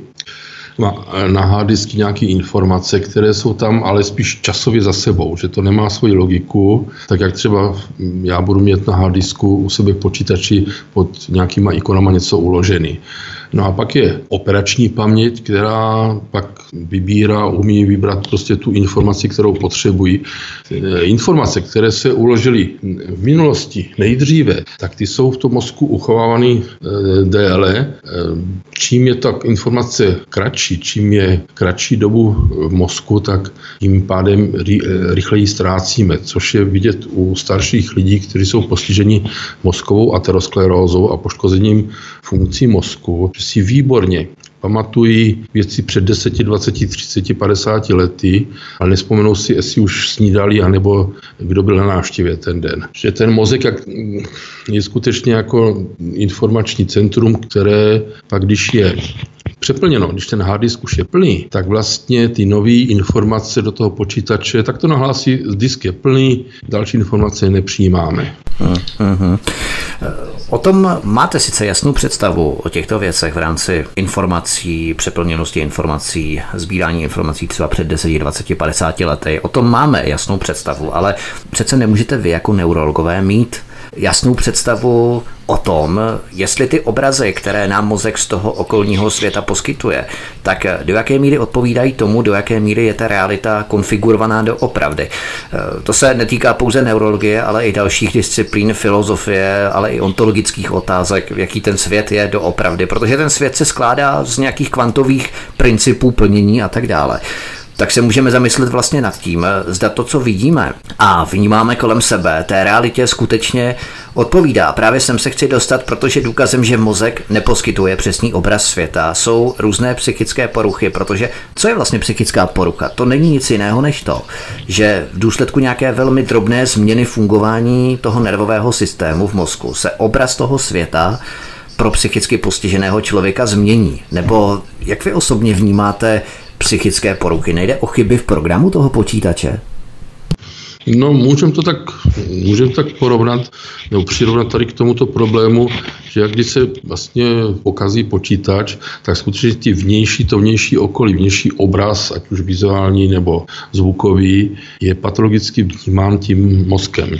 nějaké informace, které jsou tam ale spíš časově za sebou, že to nemá svoji logiku, tak jak třeba já budu mít na harddisku u sebe počítači pod nějakýma ikonama něco uložený. No a pak je operační paměť, která pak umí vybrat prostě tu informaci, kterou potřebují. Informace, které se uložily v minulosti nejdříve, tak ty jsou v tom mozku uchovávány déle. Čím je ta informace kratší, čím je kratší dobu v mozku, tak tím pádem rychleji ztrácíme, což je vidět u starších lidí, kteří jsou postiženi mozkovou aterosklerózou a poškozením funkcí mozku, že si výborně pamatují věci před 10, 20, 30, 50 lety, ale nevzpomenou si, jestli už snídali, anebo kdo byl na návštěvě ten den. Že ten mozek je skutečně jako informační centrum, které pak, když je přeplněno, když ten harddisk už je plný, tak vlastně ty nové informace do toho počítače, tak to nahlásí, disk je plný, další informace nepřijímáme. O tom máte sice jasnou představu o těchto věcech v rámci informací, přeplněnosti informací, sbírání informací třeba před 10, 20, 50 lety. O tom máme jasnou představu, ale přece nemůžete vy jako neurologové mít jasnou představu o tom, jestli ty obrazy, které nám mozek z toho okolního světa poskytuje, tak do jaké míry odpovídají tomu, do jaké míry je ta realita konfigurovaná doopravdy. To se netýká pouze neurologie, ale i dalších disciplín, filozofie, ale i ontologických otázek, jaký ten svět je doopravdy, protože ten svět se skládá z nějakých kvantových principů plnění a tak dále. Tak se můžeme zamyslet vlastně nad tím, zda to, co vidíme a vnímáme kolem sebe, té realitě skutečně odpovídá. Právě sem se chci dostat, protože důkazem, že mozek neposkytuje přesný obraz světa, jsou různé psychické poruchy, protože co je vlastně psychická porucha? To není nic jiného než to, že v důsledku nějaké velmi drobné změny fungování toho nervového systému v mozku se obraz toho světa pro psychicky postiženého člověka změní. Nebo jak vy osobně vnímáte psychické poruchy? Nejde o chyby v programu toho počítače? No, můžeme to tak porovnat, nebo přirovnat tady k tomuto problému, že když se vlastně pokazí počítač, tak skutečně to vnější okolí, vnější obraz, ať už vizuální nebo zvukový, je patologicky vnímán tím mozkem.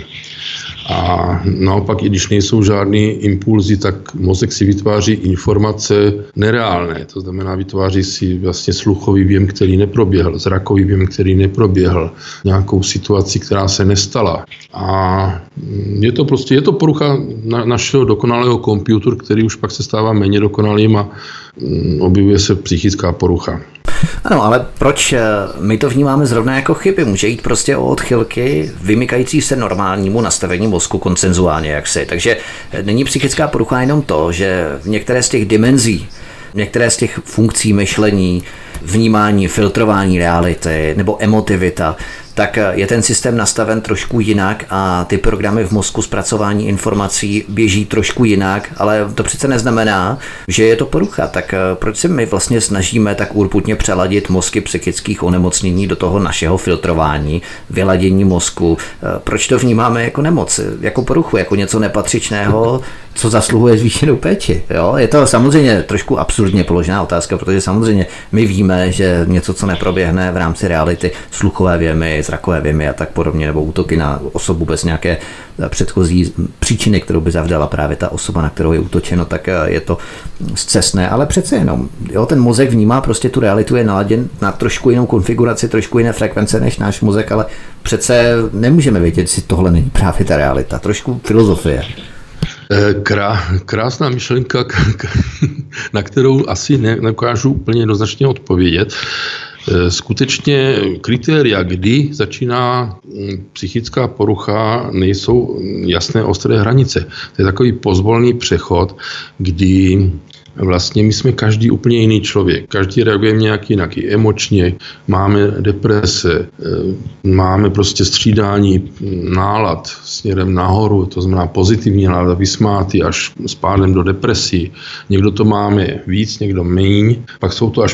A naopak, i když nejsou žádný impulzy, tak mozek si vytváří informace nereálné. To znamená, vytváří si vlastně sluchový věm, který neproběhl, zrakový věm, který neproběhl, nějakou situaci, která se nestala. A je to porucha našeho dokonalého komputeru, který už pak se stává méně dokonalým a objevuje se psychická porucha. Ano, ale proč my to vnímáme zrovna jako chyby? Může jít prostě o odchylky vymykající se normálnímu nastavení mozku konsenzuálně jaksi. Takže není psychická porucha jenom to, že v některé z těch dimenzí, některé z těch funkcí myšlení, vnímání, filtrování reality nebo emotivita, tak je ten systém nastaven trošku jinak a ty programy v mozku zpracování informací běží trošku jinak, ale to přece neznamená, že je to porucha. Tak proč se my vlastně snažíme tak urputně přeladit mozky psychických onemocnění do toho našeho filtrování, vyladění mozku? Proč to vnímáme jako nemoc, jako poruchu, jako něco nepatřičného, co zasluhuje zvýšenou péči? Jo? Je to samozřejmě trošku absurdně položená otázka, protože samozřejmě my víme, že něco, co neproběhne v rámci reality, sluchové věmy, zrakové věmy a tak podobně, nebo útoky na osobu bez nějaké předchozí příčiny, kterou by zavdala právě ta osoba, na kterou je útočeno, tak je to scestné, ale přece jenom, jo, ten mozek vnímá prostě tu realitu, je naladěn na trošku jinou konfiguraci, trošku jiné frekvence než náš mozek, ale přece nemůžeme vědět, jestli tohle není právě ta realita, trošku filozofie. Krásná myšlenka, na kterou asi nedokážu úplně jednoznačně odpovědět. Skutečně kritéria, kdy začíná psychická porucha, nejsou jasné ostré hranice. To je takový pozvolný přechod, kdy vlastně my jsme každý úplně jiný člověk. Každý reaguje nějak jinak, i emočně. Máme deprese, máme prostě střídání nálad směrem nahoru, to znamená pozitivní nálada, vysmátý až s pádem do depresí. Někdo to máme víc, někdo méně. Pak jsou to až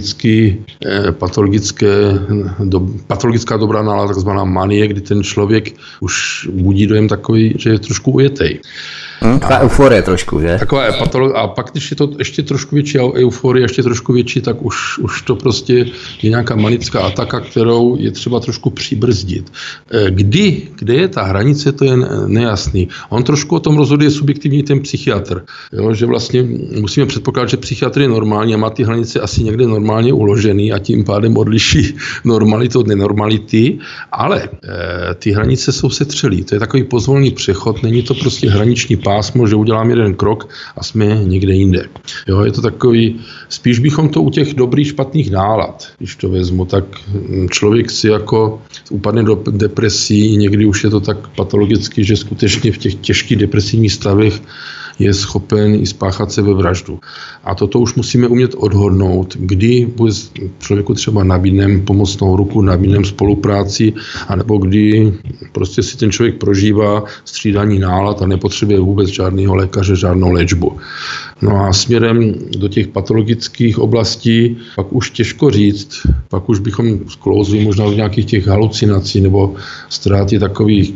patologická dobrá nálada, takzvaná manie, kdy ten člověk už budí dojem takový, že je trošku ujetej. Taková euforie trošku, že? Taková je a pak, když je to ještě trošku větší euforie, ještě trošku větší, tak už to prostě je nějaká manická ataka, kterou je třeba trošku přibrzdit. Kde je ta hranice, to je nejasný. On trošku o tom rozhoduje subjektivně ten psychiatr. Jo, že vlastně musíme předpokládat, že psychiatr je normální a má ty hranice asi někde normálně uložený a tím pádem odliší normalitu od nenormality, ale ty hranice jsou setřelý. To je takový pozvolný přechod, není to prostě hraniční pásmo, že udělám jeden krok a jsme někde jinde. Jo, je to takový, spíš bychom to u těch dobrých špatných nálad, když to vezmu, tak člověk si jako upadne do depresí, někdy už je to tak patologicky, že skutečně v těch těžkých depresivních stavech je schopen i spáchat sebevraždu. A toto už musíme umět odhodnout, kdy bude člověku třeba nabídnem pomocnou ruku, nabídnem spolupráci, anebo kdy prostě si ten člověk prožívá střídání nálad a nepotřebuje vůbec žádného lékaře, žádnou léčbu. No a směrem do těch patologických oblastí pak už těžko říct, pak už bychom sklouzli možná do nějakých těch halucinací nebo ztráty takových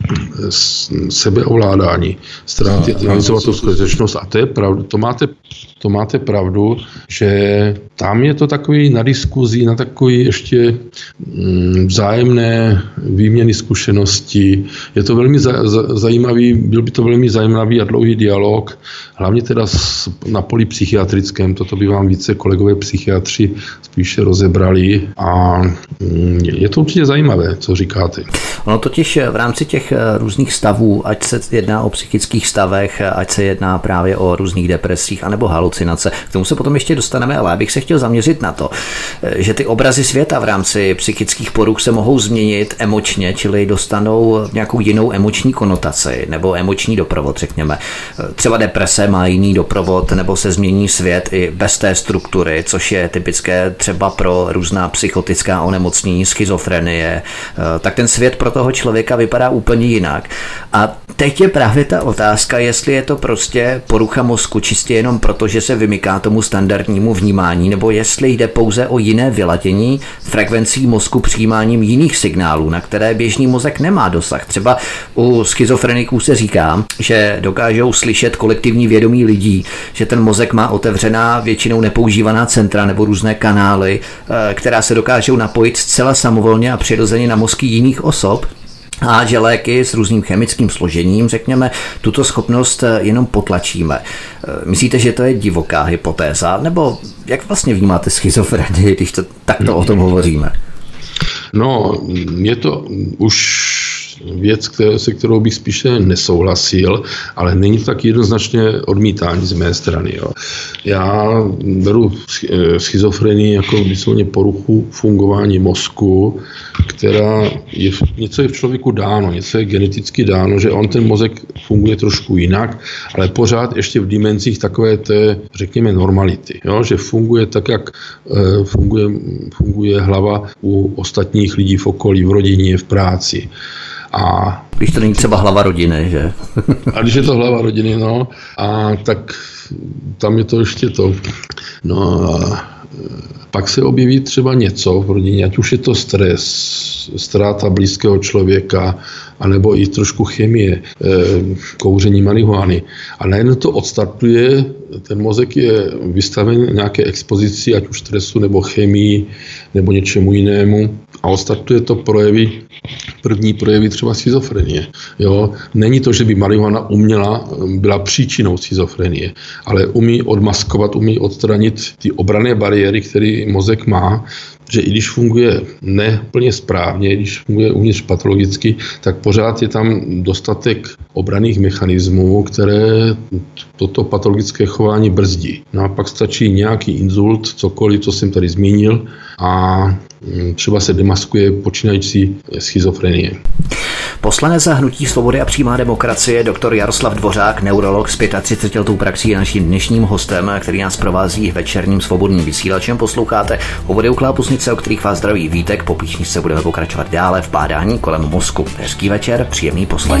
sebeovládání, ztráty analyzovat tu skutečnost. A to je pravda, to máte pravdu, že tam je to takový na diskuzi, na takový ještě vzájemné výměny zkušeností. Je to velmi zajímavý, byl by to velmi zajímavý a dlouhý dialog, hlavně teda na poli psychiatrickém, toto by vám více kolegové psychiatři spíše rozebrali a je to určitě zajímavé, co říkáte. Ono totiž v rámci těch různých stavů, ať se jedná o psychických stavech, ať se jedná právě o různých depresích anebo halucinace, k tomu se potom ještě dostaneme, ale já bych se chtěl zaměřit na to, že ty obrazy světa v rámci psychických poruch se mohou změnit emočně, čili dostanou nějakou jinou emoční konotaci nebo emoční doprovod, řekněme. Třeba deprese má jiný doprovod nebo se změní svět i bez té struktury, což je typické třeba pro různá psychotická onemocnění, schizofrenie, tak ten svět pro toho člověka vypadá úplně úplně jinak. A teď je právě ta otázka, jestli je to prostě porucha mozku čistě jenom proto, že se vymyká tomu standardnímu vnímání, nebo jestli jde pouze o jiné vyladění frekvencí mozku přijímáním jiných signálů, na které běžný mozek nemá dosah. Třeba u schizofreniků se říká, že dokážou slyšet kolektivní vědomí lidí, že ten mozek má otevřená většinou nepoužívaná centra nebo různé kanály, která se dokážou napojit zcela samovolně a přirozeně na mozky jiných osob. A že léky s různým chemickým složením, řekněme, tuto schopnost jenom potlačíme. Myslíte, že to je divoká hypotéza? Nebo jak vlastně vnímáte schizofrenii, když to takto o tom hovoříme? No, je to už věc, se kterou bych spíše nesouhlasil, ale není to tak jednoznačně odmítání z mé strany. Jo. Já beru schizofrenii jako vysloveně poruchu fungování mozku, která něco je v člověku dáno, něco je geneticky dáno, že on ten mozek funguje trošku jinak, ale pořád ještě v dimenzích takové té, řekněme, normality. Jo, že funguje tak, jak funguje hlava u ostatních lidí v okolí, v rodině, v práci. A když to není třeba hlava rodiny, že? A když je to hlava rodiny, no, a tak tam je to ještě to. No a pak se objeví třeba něco v rodině, ať už je to stres, ztráta blízkého člověka, anebo i trošku chemie, kouření marihuany. A najednou to odstartuje, ten mozek je vystaven nějaké expozici, ať už stresu, nebo chemii, nebo něčemu jinému. A odstartuje to první projevy třeba schizofrenie. Jo? Není to, že by marihuana byla příčinou schizofrenie, ale umí odmaskovat, umí odstranit ty obranné bariéry, které mozek má, že i když funguje neplně správně, i když funguje uvnitř patologicky, tak pořád je tam dostatek obranných mechanismů, které toto patologické chování brzdí. No a pak stačí nějaký insult, cokoliv, co jsem tady zmínil, a třeba se demaskuje počínající schizofrenie. Poslanec za Hnutí svobody a přímá demokracie dr. Jaroslav Dvořák, neurolog s 35letou praxí, je naším dnešním hostem, který nás provází večerním svobodným vysílačem. Posloucháte hovory u Klápusnice, o kterých vás zdraví Vítek. Po písničce budeme pokračovat dále v bádání kolem mozku. Hezký večer, příjemný poslech.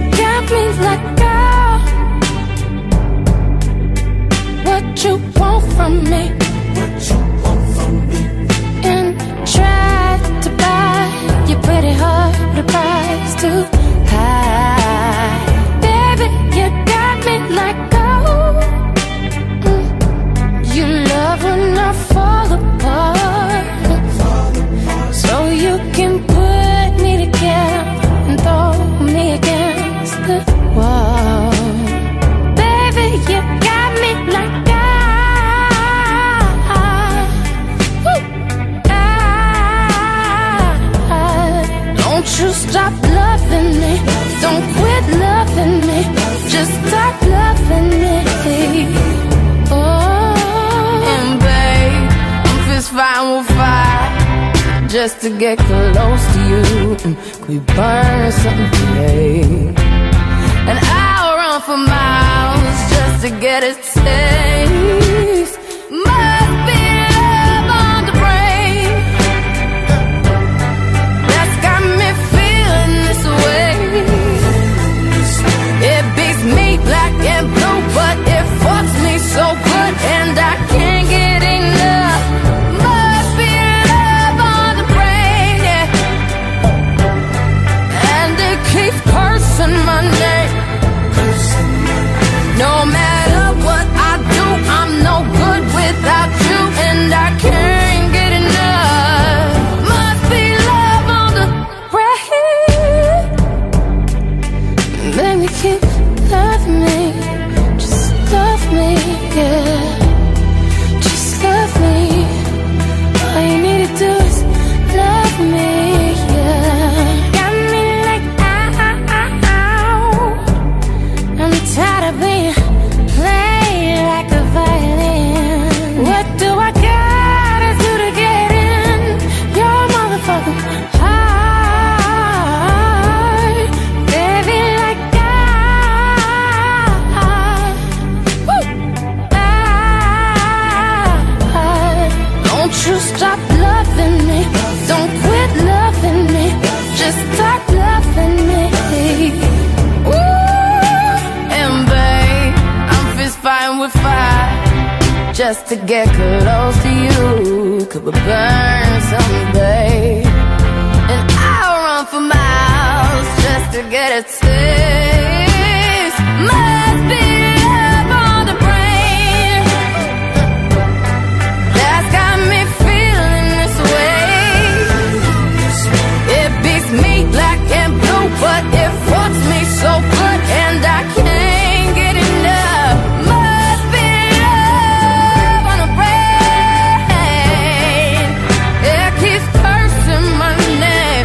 Pretty hard, the price too high. Baby, you got me like gold. You love when I fall apart. So you can put me together and throw me against the wall. Baby, you got me like don't you stop loving me, don't quit loving me, just stop loving me. Oh, and babe, I'm fist fighting with fire just to get close to you. We burn something today, and I'll run for miles just to get a taste. Must be love on the brain. It beats me black and blue, but it fucks me so good, and I can't get enough. Must be love on the brain, yeah. And it keeps cursing my name. No matter what I do, I'm no good without you, and I can't get enough. Must be love on the brain. Baby, keep love me, just love me, yeah. with fire just to get close to you. Could we burn someday? And I'll run for miles just to get a taste. Must be love on the brain that's got me feeling this way. It beats me black and blue, but it wants me so good, and I can't get enough. Must be love on the brain. It keeps cursing my name.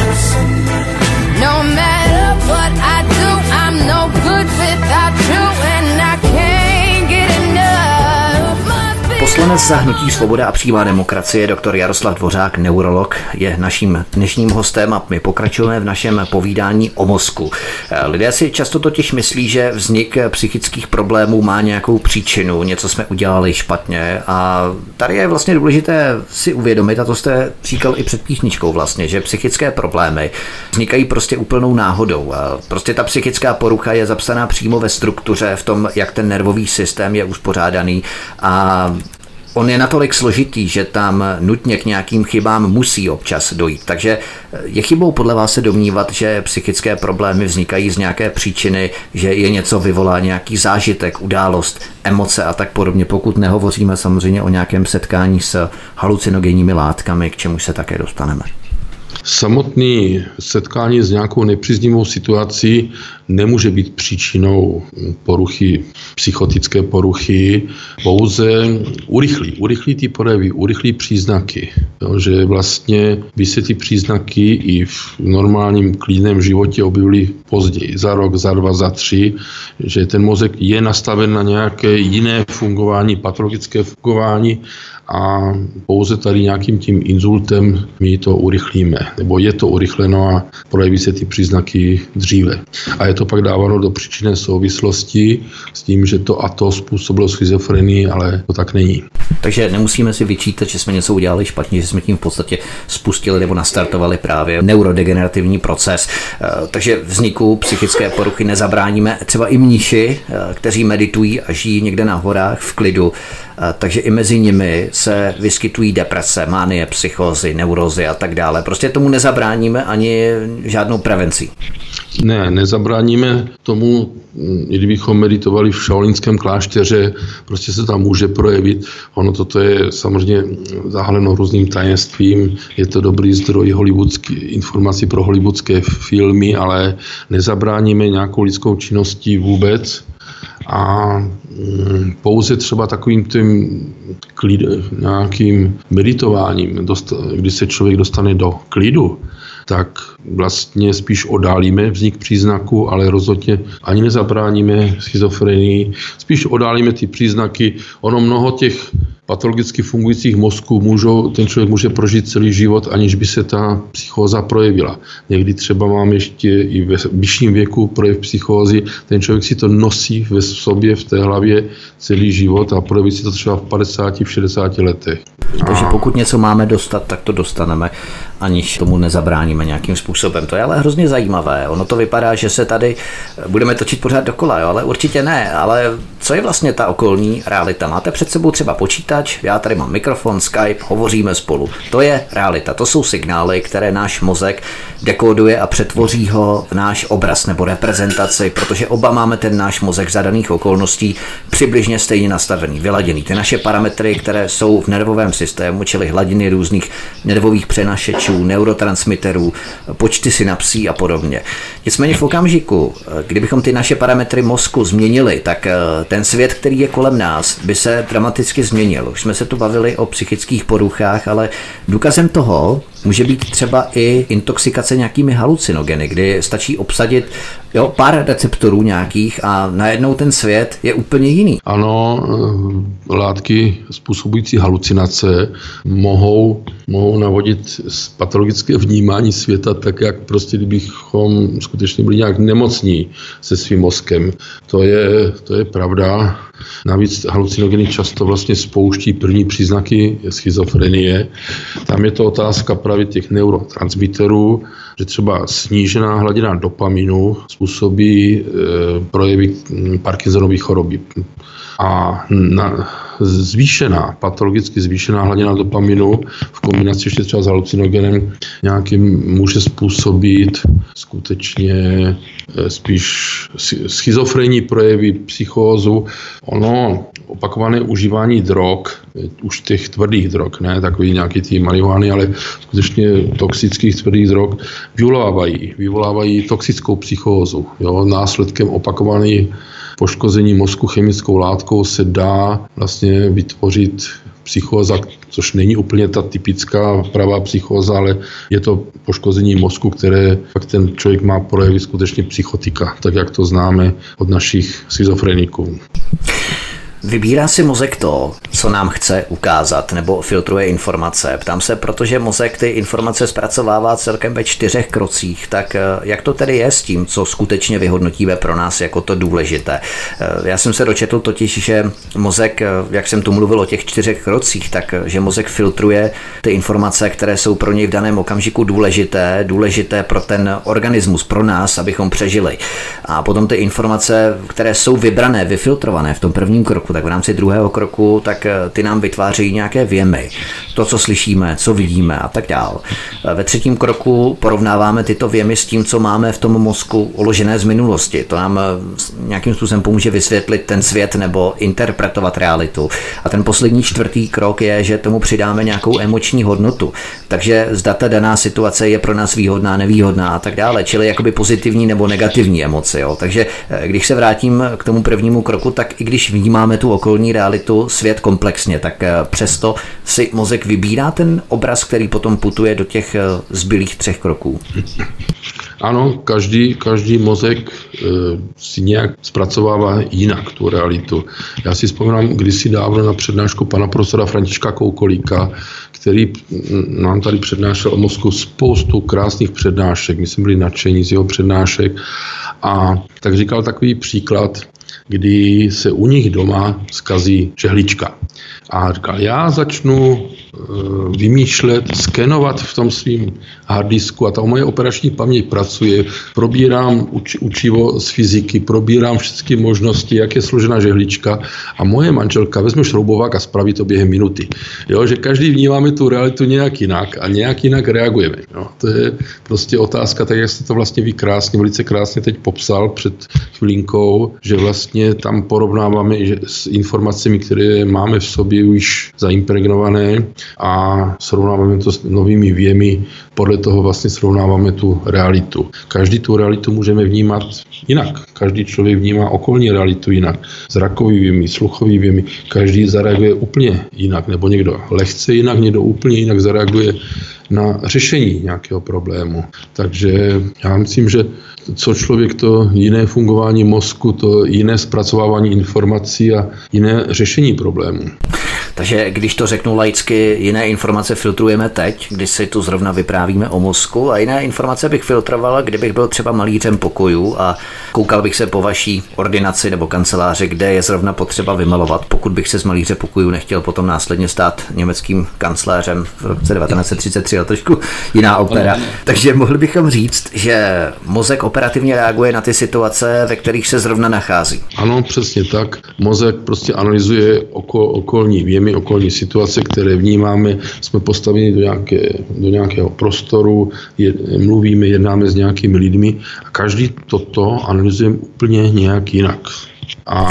No matter what I do, I'm no good without you, and I can't get enough. Poslanec za hnutí Svoboda a přímá demokracie dr. Jaroslav Dvořák, neurolog, je naším dnešním hostem a my pokračujeme v našem povídání o mozku. Lidé si často totiž myslí, že vznik psychických problémů má nějakou příčinu, něco jsme udělali špatně, a tady je vlastně důležité si uvědomit, a to jste říkal i před písničkou vlastně, že psychické problémy vznikají prostě úplnou náhodou. Prostě ta psychická porucha je zapsaná přímo ve struktuře, v tom, jak ten nervový systém je uspořádaný, a on je natolik složitý, že tam nutně k nějakým chybám musí občas dojít. Takže je chybou podle vás se domnívat, že psychické problémy vznikají z nějaké příčiny, že je něco vyvolá, nějaký zážitek, událost, emoce a tak podobně, pokud nehovoříme samozřejmě o nějakém setkání s halucinogenními látkami, k čemu se také dostaneme. Samotné setkání s nějakou nepříznivou situací nemůže být příčinou poruchy, psychotické poruchy, pouze urychlí ty projevy, urychlí příznaky. Že vlastně by se ty příznaky i v normálním klidném životě objevily později, za rok, za 2, za 3, že ten mozek je nastaven na nějaké jiné fungování, patologické fungování, a pouze tady nějakým tím inzultem my to urychlíme, nebo je to urychleno a projeví se ty příznaky dříve. A je to pak dáváno do příčinné souvislosti s tím, že to a to způsobilo schizofrenii, ale to tak není. Takže nemusíme si vyčítat, že jsme něco udělali špatně, že jsme tím v podstatě spustili nebo nastartovali právě neurodegenerativní proces. Takže vzniku psychické poruchy nezabráníme. Třeba i mniši, kteří meditují a žijí někde na horách v klidu, takže i mezi nimi se vyskytují deprese, mánie, psychózy, neurózy a tak dále. Prostě tomu nezabráníme ani žádnou prevencí. Ne, nezabráníme tomu, i kdybychom meditovali v šaolínském klášteře, prostě se tam může projevit. Ono toto je samozřejmě zahaleno různým tajemstvím, je to dobrý zdroj informací pro hollywoodské filmy, ale nezabráníme nějakou lidskou činností vůbec. A pouze třeba takovým tím nějakým meditováním, když se člověk dostane do klidu, tak vlastně spíš oddálíme vznik příznaku, ale rozhodně ani nezabráníme schizofrenii, spíš oddálíme ty příznaky. Ono mnoho těch patologicky fungujících mozků ten člověk může prožít celý život, aniž by se ta psychóza projevila. Někdy třeba mám ještě i ve vyšším věku projev psychózy, ten člověk si to nosí ve sobě, v té hlavě celý život a projeví si to třeba v 50, v 60 letech. Takže pokud něco máme dostat, tak to dostaneme, aniž tomu nezabráníme nějakým způsobem. To je ale hrozně zajímavé. Ono to vypadá, že se tady budeme točit pořád dokola, jo? Ale určitě ne. Ale co je vlastně ta okolní realita? Máte před sebou třeba počítač, já tady mám mikrofon, Skype, hovoříme spolu. To je realita, to jsou signály, které náš mozek dekóduje a přetvoří ho v náš obraz nebo reprezentaci, protože oba máme ten náš mozek za daných okolností přibližně stejně nastavený, vyladěný. Ty naše parametry, které jsou v nervovém systému, čili hladiny různých nervových přenašečů, neurotransmiterů, počty synapsí a podobně. Nicméně v okamžiku, kdybychom ty naše parametry mozku změnili, tak ten svět, který je kolem nás, by se dramaticky změnil. Už jsme se tu bavili o psychických poruchách, ale důkazem toho může být třeba i intoxikace nějakými halucinogeny, kdy stačí obsadit pár receptorů nějakých a najednou ten svět je úplně jiný. Ano, látky způsobující halucinace mohou navodit patologické vnímání světa tak, jak prostě kdybychom skutečně byli nějak nemocní se svým mozkem. To je pravda. Navíc halucinogeny často vlastně spouští první příznaky schizofrenie. Tam je to otázka právě těch neurotransmiterů že třeba snížená hladina dopaminu způsobí projevy Parkinsonovy choroby. A patologicky zvýšená hladina dopaminu v kombinaci ještě třeba s halucinogenem nějakým může způsobit skutečně spíš schizofrenní projevy, psychózu. Opakované užívání drog, už těch tvrdých drog, ne takový nějaký ty marihuany, ale skutečně toxických tvrdých drog, vyvolávají toxickou psychózu. Jo? Následkem opakovaných poškození mozku chemickou látkou se dá vlastně vytvořit psychóza, což není úplně ta typická pravá psychóza, ale je to poškození mozku, které pak ten člověk má projevy skutečně psychotika, tak jak to známe od našich schizofreniků. Vybírá si mozek to, co nám chce ukázat, nebo filtruje informace? Ptám se, protože mozek ty informace zpracovává celkem ve 4 krocích, tak jak to tedy je s tím, co skutečně vyhodnotíme pro nás jako to důležité? Já jsem se dočetl totiž, že mozek, jak jsem tu mluvil o těch 4 krocích, tak že mozek filtruje ty informace, které jsou pro něj v daném okamžiku důležité pro ten organismus, pro nás, abychom přežili. A potom ty informace, které jsou vybrané, vyfiltrované v tom prvním kroku, tak v rámci druhého kroku, tak ty nám vytvářejí nějaké věmy. To, co slyšíme, co vidíme a tak dál. Ve třetím kroku porovnáváme tyto věmy s tím, co máme v tom mozku uložené z minulosti. To nám nějakým způsobem pomůže vysvětlit ten svět nebo interpretovat realitu. A ten poslední 4. krok je, že tomu přidáme nějakou emoční hodnotu. Takže zda ta daná situace je pro nás výhodná, nevýhodná a tak dále. Čili jakoby pozitivní nebo negativní emoce. Jo. Takže když se vrátím k tomu prvnímu kroku, tak i když vnímáme tu okolní realitu, svět komplexně, tak přesto si mozek vybírá ten obraz, který potom putuje do těch zbylých 3 kroků. Ano, každý mozek si nějak zpracovává jinak tu realitu. Já si vzpomínám kdysi dávno na přednášku pana profesora Františka Koukolíka, který nám tady přednášel o mozku spoustu krásných přednášek. My jsme byli nadšení z jeho přednášek a tak říkal takový příklad, kdy se u nich doma zkazí žehlička. A říkal, já začnu vymýšlet, skenovat v tom svým harddisku a ta moje operační paměť pracuje, probírám učivo z fyziky, probírám všechny možnosti, jak je složena žehlička a moje manželka vezme šroubovák a spraví to během minuty. Jo, že každý vnímáme tu realitu nějak jinak a nějak jinak reagujeme. Jo, to je prostě otázka, tak jak jste to vlastně vy velice krásně teď popsal před chvilinkou, že vlastně tam porovnáváme s informacemi, které máme v sobě už zaimpregnované a srovnáváme to s novými věmi, podle toho vlastně srovnáváme tu realitu. Každý tu realitu můžeme vnímat jinak. Každý člověk vnímá okolní realitu jinak. Zrakový věmy, sluchový věmy, každý zareaguje úplně jinak, nebo někdo lehce jinak, někdo úplně jinak zareaguje na řešení nějakého problému. Takže já myslím, že co člověk, to jiné fungování mozku, to jiné zpracovávání informací a jiné řešení problémů. Takže když to řeknu laicky, jiné informace filtrujeme teď, když si tu zrovna vyprávíme o mozku a jiné informace bych filtroval, kdybych byl třeba malířem pokojů a koukal bych se po vaší ordinaci nebo kanceláři, kde je zrovna potřeba vymalovat, pokud bych se z malíře pokojů nechtěl potom následně stát německým kancléřem v roce 1933, a trošku jiná opera. Takže mohli bychom říct, že mozek operativně reaguje na ty situace, ve kterých se zrovna nachází. Ano, přesně tak. Mozek prostě analyzuje okolní věmy, okolní situace, které vnímáme, jsme postaveni do nějakého prostoru, mluvíme, jednáme s nějakými lidmi a každý toto analyzujeme úplně nějak jinak. A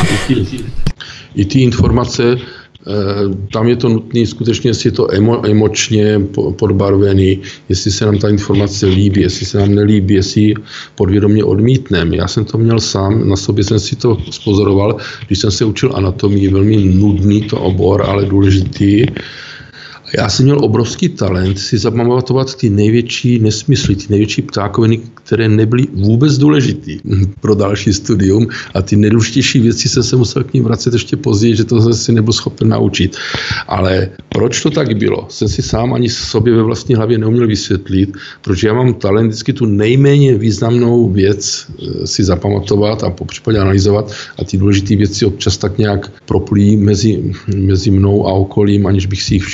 i ty informace, tam je to nutné skutečně, jestli je to emočně podbarvený, jestli se nám ta informace líbí, jestli se nám nelíbí, jestli ji podvědomě odmítneme. Já jsem to měl sám, na sobě jsem si to spozoroval, když jsem se učil anatomii, velmi nudný to obor, ale důležitý. Já jsem měl obrovský talent si zapamatovat ty největší nesmysly, ty největší ptákoviny, které nebyly vůbec důležitý pro další studium a ty nejdůležitější věci jsem se musel k ním vracet ještě později, že to jsem si nebyl schopen naučit. Ale proč to tak bylo? Jsem si sám ani sobě ve vlastní hlavě neuměl vysvětlit, protože já mám talent vždycky tu nejméně významnou věc si zapamatovat a popřípadě analyzovat a ty důležité věci občas tak nějak proplují mezi mnou a okolím, aniž bych si jich všiml.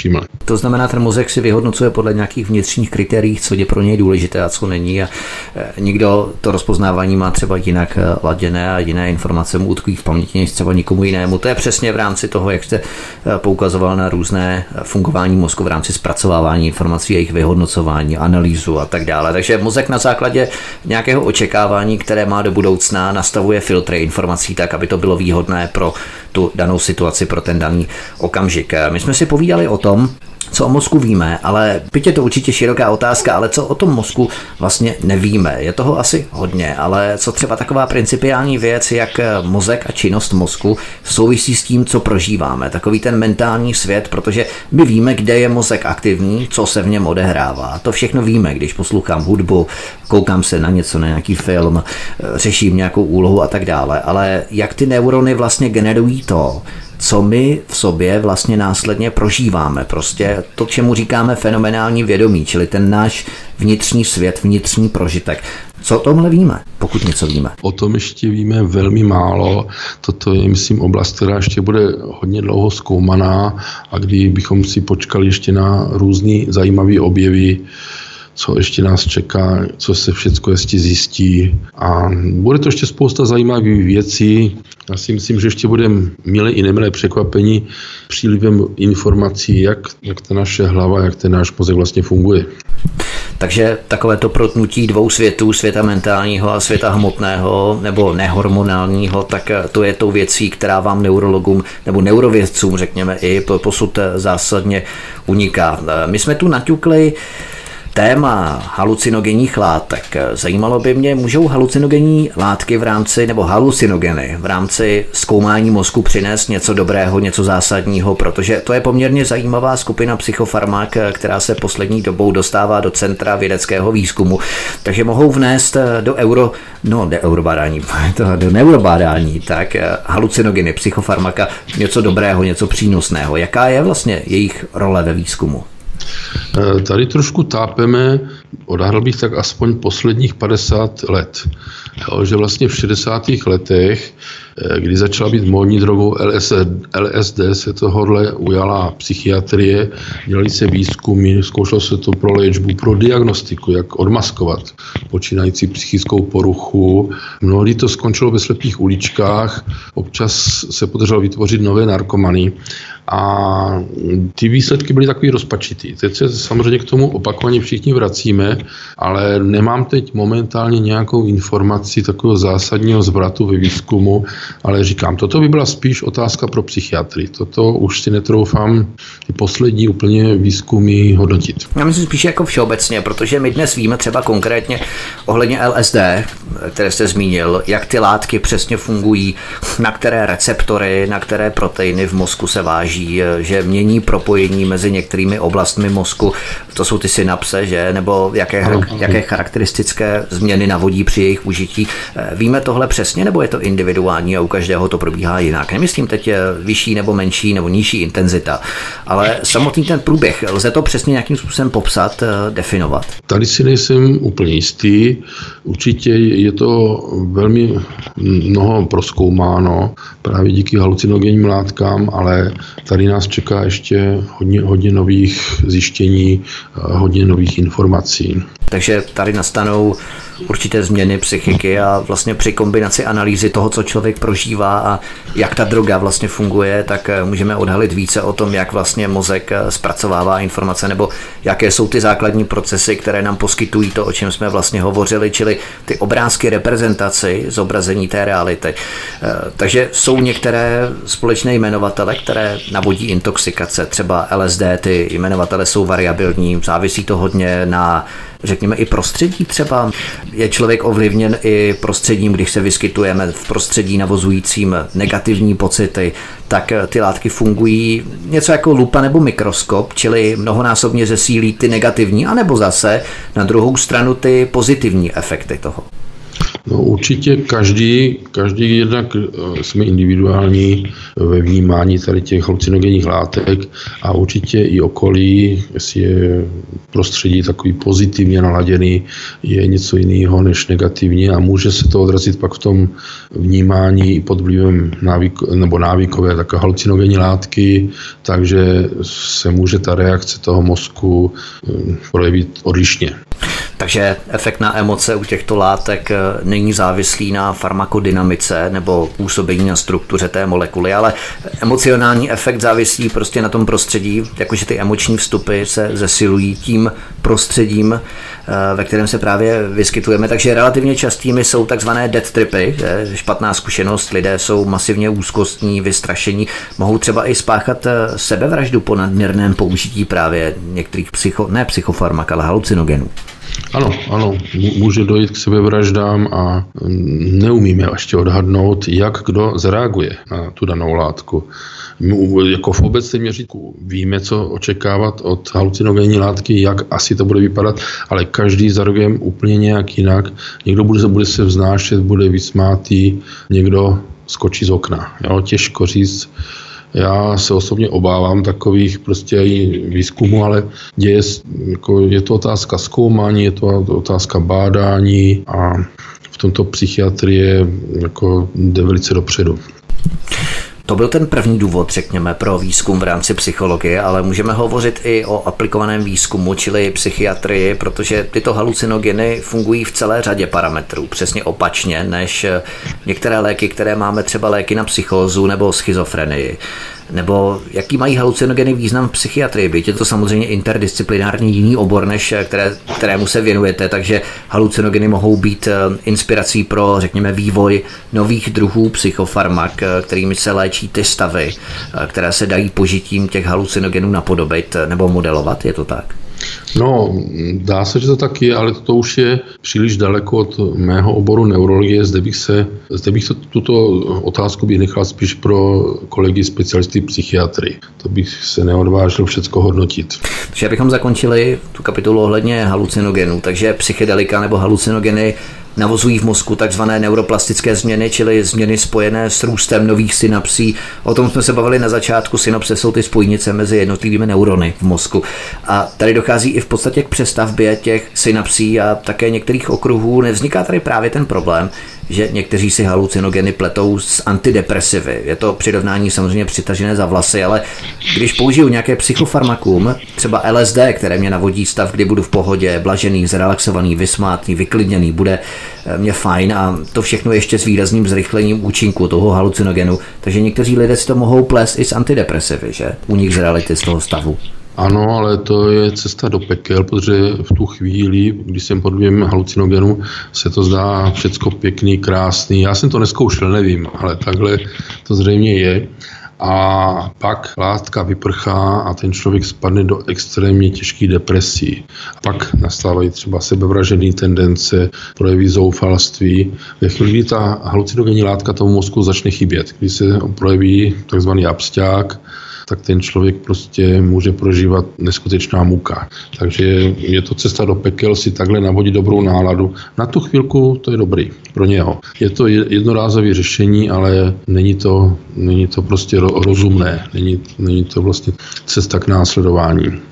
To znamená, ten mozek si vyhodnocuje podle nějakých vnitřních kritérií, co je pro něj důležité a co není. A nikdo to rozpoznávání má třeba jinak laděné a jiné informace mu utkví v paměti než třeba nikomu jinému. To je přesně v rámci toho, jak jste poukazoval na různé fungování mozku v rámci zpracovávání informací, jejich vyhodnocování, analýzu a tak dále. Takže mozek na základě nějakého očekávání, které má do budoucna, nastavuje filtry informací tak, aby to bylo výhodné pro tu danou situaci, pro ten daný okamžik. My jsme si povídali o tom, co o mozku víme, ale byť je to určitě široká otázka, ale co o tom mozku vlastně nevíme. Je toho asi hodně, ale co třeba taková principiální věc, jak mozek a činnost mozku souvisí s tím, co prožíváme. Takový ten mentální svět, protože my víme, kde je mozek aktivní, co se v něm odehrává. To všechno víme, když poslouchám hudbu, koukám se na něco, na nějaký film, řeším nějakou úlohu a tak dále. Ale jak ty neurony vlastně generují to, co my v sobě vlastně následně prožíváme. Prostě to, čemu říkáme fenomenální vědomí, čili ten náš vnitřní svět, vnitřní prožitek. Co o tomhle víme, pokud něco víme? O tom ještě víme velmi málo. Toto je, myslím, oblast, která ještě bude hodně dlouho zkoumaná a kdybychom si počkali ještě na různý zajímavý objevy, co ještě nás čeká, co se všechno ještě zjistí. A bude to ještě spousta zajímavých věcí. Já si myslím, že ještě budeme milé i nemilé překvapení přílivem informací, jak ta naše hlava, jak ten náš mozek vlastně funguje. Takže takovéto protnutí dvou světů, světa mentálního a světa hmotného nebo nehormonálního, tak to je tou věcí, která vám neurologům nebo neurovědcům, řekněme, i posud zásadně uniká. My jsme tu naťukli téma halucinogenních látek. Zajímalo by mě, můžou halucinogenní látky v rámci, nebo halucinogeny v rámci zkoumání mozku přinést něco dobrého, něco zásadního, protože to je poměrně zajímavá skupina psychofarmak, která se poslední dobou dostává do centra vědeckého výzkumu. Takže mohou vnést do neurobádání, tak halucinogeny, psychofarmaka, něco dobrého, něco přínosného. Jaká je vlastně jejich role ve výzkumu? Tady trošku tápeme, odhadl bych tak aspoň posledních 50 let. Jo, že vlastně v 60. letech, kdy začala být módní drogou LSD, se tohodle ujala psychiatrie, dělali se výzkumy, zkoušelo se to pro léčbu, pro diagnostiku, jak odmaskovat počínající psychickou poruchu. Mnohdy to skončilo ve slepých uličkách, občas se podařilo vytvořit nové narkomany. A ty výsledky byly takový rozpačitý. Teď se samozřejmě k tomu opakovaně všichni vracíme, ale nemám teď momentálně nějakou informaci takového zásadního zvratu ve výzkumu, ale říkám, toto by byla spíš otázka pro psychiatry. Toto už si netroufám ty poslední úplně výzkumy hodnotit. Já myslím spíš jako všeobecně, protože my dnes víme třeba konkrétně ohledně LSD, které jste zmínil, jak ty látky přesně fungují, na které receptory, na které proteiny v mozku se váží, že mění propojení mezi některými oblastmi mozku, to jsou ty synapse, že? Nebo jaké charakteristické změny navodí při jejich užití. Víme tohle přesně, nebo je to individuální a u každého to probíhá jinak? Nemyslím teď vyšší nebo menší nebo nižší intenzita, ale samotný ten průběh, lze to přesně nějakým způsobem popsat, definovat? Tady si nejsem úplně jistý. Určitě je to velmi mnoho prozkoumáno právě díky halucinogenním látkám, ale tady nás čeká ještě hodně nových zjištění, hodně nových informací. Takže tady nastanou určité změny psychiky a vlastně při kombinaci analýzy toho, co člověk prožívá a jak ta droga vlastně funguje, tak můžeme odhalit více o tom, jak vlastně mozek zpracovává informace nebo jaké jsou ty základní procesy, které nám poskytují to, o čem jsme vlastně hovořili, čili ty obrázky reprezentaci, zobrazení té reality. Takže jsou některé společné jmenovatele, které navodí intoxikace, třeba LSD, ty jmenovatele jsou variabilní, závisí to hodně na, řekněme, i prostředí třeba. Je člověk ovlivněn i prostředím, když se vyskytujeme v prostředí navozujícím negativní pocity, tak ty látky fungují něco jako lupa nebo mikroskop, čili mnohonásobně zesílí ty negativní, anebo zase na druhou stranu ty pozitivní efekty toho. No určitě každý jednak jsme individuální ve vnímání tady těch halucinogenních látek a určitě i okolí, jestli je prostředí takový pozitivně naladěný, je něco jiného než negativně a může se to odrazit pak v tom vnímání i pod vlivem návykové takové halucinogenní látky, takže se může ta reakce toho mozku projevit odlišně. Takže efekt na emoce u těchto látek není závislý na farmakodynamice nebo působení na struktuře té molekuly, ale emocionální efekt závisí prostě na tom prostředí, jakože ty emoční vstupy se zesilují tím prostředím, ve kterém se právě vyskytujeme. Takže relativně častými jsou takzvané death tripy, špatná zkušenost, lidé jsou masivně úzkostní, vystrašení, mohou třeba i spáchat sebevraždu po nadměrném použití právě některých psychofarmak, ale halucinogenů. Ano, může dojít k sebevraždám a neumíme ještě odhadnout, jak kdo zareaguje na tu danou látku. Jako v obecném měřítku víme, co očekávat od halucinogenní látky, jak asi to bude vypadat, ale každý zareaguje úplně nějak jinak. Někdo bude se vznášet, bude vysmátý, někdo skočí z okna. Jo, těžko říct. Já se osobně obávám takových prostě i výzkumů, ale je to otázka zkoumání, je to otázka bádání a v tomto psychiatrie jde velice dopředu. To byl ten první důvod, řekněme, pro výzkum v rámci psychologie, ale můžeme hovořit i o aplikovaném výzkumu, čili psychiatrii, protože tyto halucinogeny fungují v celé řadě parametrů, přesně opačně než některé léky, které máme, třeba léky na psychózu nebo schizofrenii. Nebo jaký mají halucinogeny význam v psychiatrii? Byť je to samozřejmě interdisciplinární jiný obor, než kterému se věnujete, takže halucinogeny mohou být inspirací pro, řekněme, vývoj nových druhů psychofarmak, kterými se léčí ty stavy, které se dají požitím těch halucinogenů napodobit nebo modelovat, je to tak? No, dá se, že to tak je, ale to už je příliš daleko od mého oboru neurologie. Zde bych tuto otázku nechal spíš pro kolegy specialisty psychiatry. To bych se neodvážil všecko hodnotit. Takže abychom zakončili tu kapitolu ohledně halucinogenů, takže psychedelika nebo halucinogeny navozují v mozku takzvané neuroplastické změny, čili změny spojené s růstem nových synapsí. O tom jsme se bavili na začátku. Synapse jsou ty spojnice mezi jednotlivými neurony v mozku. A tady dochází i v podstatě k přestavbě těch synapsí a také některých okruhů. Nevzniká tady právě ten problém, že někteří si halucinogeny pletou s antidepresivy. Je to přirovnání samozřejmě přitažené za vlasy, ale když použiju nějaké psychofarmakum, třeba LSD, které mě navodí stav, kdy budu v pohodě, blažený, zrelaxovaný, vysmátný, vyklidněný, bude mě fajn a to všechno ještě s výrazným zrychlením účinku toho halucinogenu. Takže někteří lidé si to mohou plést i s antidepresivy, že? U nich z reality z toho stavu. Ano, ale to je cesta do pekel, protože v tu chvíli, když jsem pod vlivem halucinogenu, se to zdá všecko pěkný, krásný. Já jsem to nezkoušel, nevím, ale takhle to zřejmě je. A pak látka vyprchá a ten člověk spadne do extrémně těžkých depresí. A pak nastávají třeba sebevražedné tendence, projevy zoufalství. Ve chvíli, kdy ta halucinogenní látka tomu mozku začne chybět, když se projeví takzvaný absťák, tak ten člověk prostě může prožívat neskutečná muka. Takže je to cesta do pekel si takhle navodit dobrou náladu. Na tu chvilku to je dobrý pro něho. Je to jednorázové řešení, ale není to prostě rozumné. Není to vlastně cesta k následování.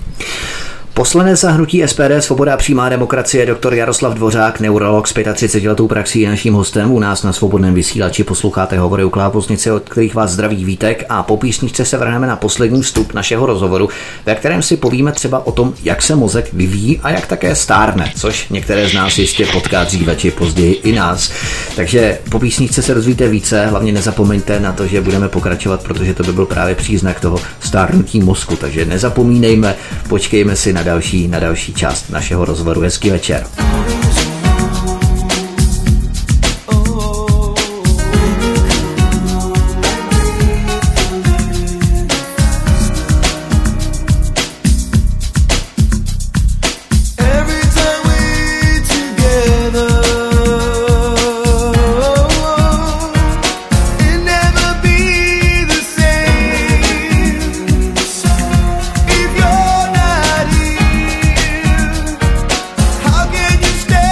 Poslanec za hnutí SPD Svoboda a přímá demokracie dr. Jaroslav Dvořák, neurolog s 35letou praxí, je naším hostem u nás na Svobodném vysílači. Posloucháte hovory u Klábosnice, od kterých vás zdraví Vítek, a po písničce se vrhneme na poslední vstup našeho rozhovoru, ve kterém si povíme třeba o tom, jak se mozek vyvíjí a jak také stárne, což některé z nás jistě potká dříve či později i nás. Takže po písničce se dozvíte více, hlavně nezapomeňte na to, že budeme pokračovat, protože to by byl právě příznak toho stárnutí mozku. Takže nezapomínejme, počkejme si na další část našeho rozhovoru. Hezký večer. Stay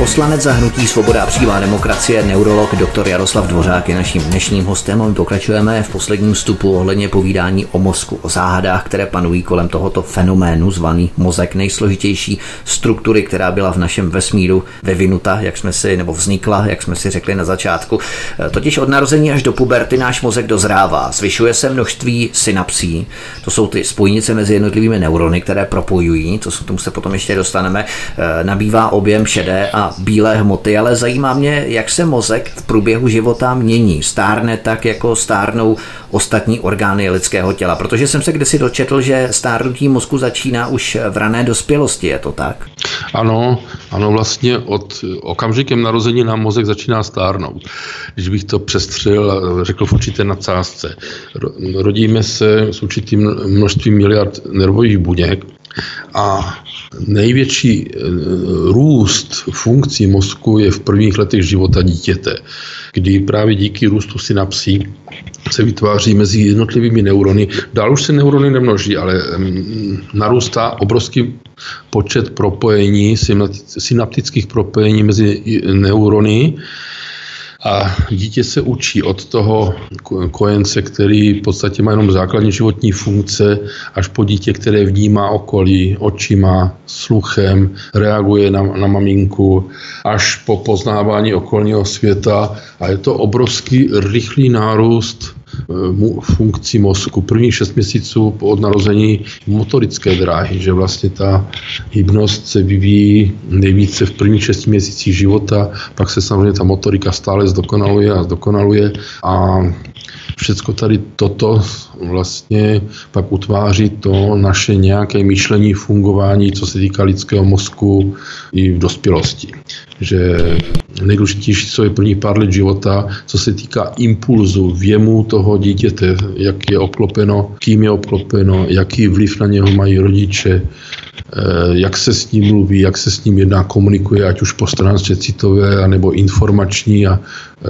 Poslanec za hnutí Svoboda a přímá demokracie, neurolog dr. Jaroslav Dvořák je naším dnešním hostem. My pokračujeme v posledním vstupu ohledně povídání o mozku, o záhadách, které panují kolem tohoto fenoménu zvaný mozek, nejsložitější struktury, která byla v našem vesmíru vyvinuta, nebo vznikla, jak jsme si řekli na začátku. Totiž od narození až do puberty náš mozek dozrává, zvyšuje se množství synapsí, to jsou ty spojnice mezi jednotlivými neurony, které propojují, to k tomu se potom ještě dostaneme, nabývá objem šedé a bílé hmoty, ale zajímá mě, jak se mozek v průběhu života mění. Stárne tak, jako stárnou ostatní orgány lidského těla, protože jsem se kdysi dočetl, že stárnutí mozku začíná už v rané dospělosti, je to tak? Ano, vlastně od okamžikem narození nám mozek začíná stárnout. Když bych to přestřelil a řekl v určité nadsázce. Rodíme se s určitým množstvím miliard nervových buněk a největší růst funkcí mozku je v prvních letech života dítěte, kdy právě díky růstu synapsí se vytváří mezi jednotlivými neurony. Dál už se neurony nemnoží, ale narůstá obrovský počet propojení, synaptických propojení mezi neurony. A dítě se učí od toho kojence, který v podstatě má jenom základní životní funkce, až po dítě, které vnímá okolí očima, sluchem, reaguje na maminku, až po poznávání okolního světa. A je to obrovský rychlý nárůst funkcí mozku. Prvních 6 měsíců od narození motorické dráhy, že vlastně ta hybnost se vyvíjí nejvíce v prvních 6 měsících života, pak se samozřejmě ta motorika stále zdokonaluje a všecko tady toto vlastně pak utváří to naše nějaké myšlení, fungování, co se týká lidského mozku i v dospělosti. Že nejdůležitější, co je první pár let života, co se týká impulzu, věmu toho dítěte, jak je obklopeno, kým je obklopeno, jaký vliv na něho mají rodiče, jak se s ním mluví, jak se s ním jedná, komunikuje, ať už po stránce citové, nebo informační a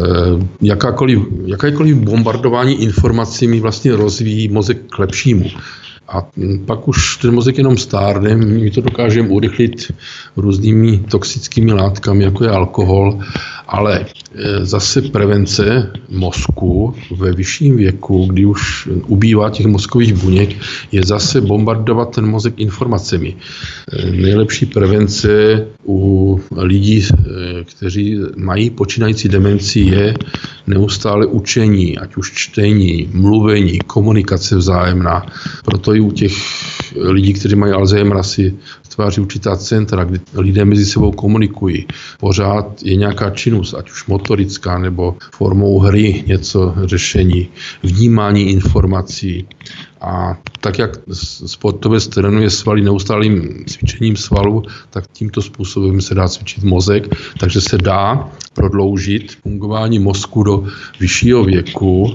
jakékoliv bombardování informacemi vlastně rozvíjí mozek k lepšímu. A pak už ten mozek jenom stárne, my to dokážeme urychlit různými toxickými látkami, jako je alkohol, ale zase prevence mozku ve vyšším věku, kdy už ubývá těch mozkových buněk, je zase bombardovat ten mozek informacemi. Nejlepší prevence u lidí, kteří mají počínající demenci, je neustále učení, ať už čtení, mluvení, komunikace vzájemná. Proto i u těch lidí, kteří mají Alzheimera, si tváří určitá centra, kde lidé mezi sebou komunikují. Pořád je nějaká činnost, ať už motorická nebo formou hry něco řešení, vnímání informací. A tak, jak sportovec trénuje svaly neustálým cvičením svalů, tak tímto způsobem se dá cvičit mozek, takže se dá prodloužit fungování mozku do vyššího věku.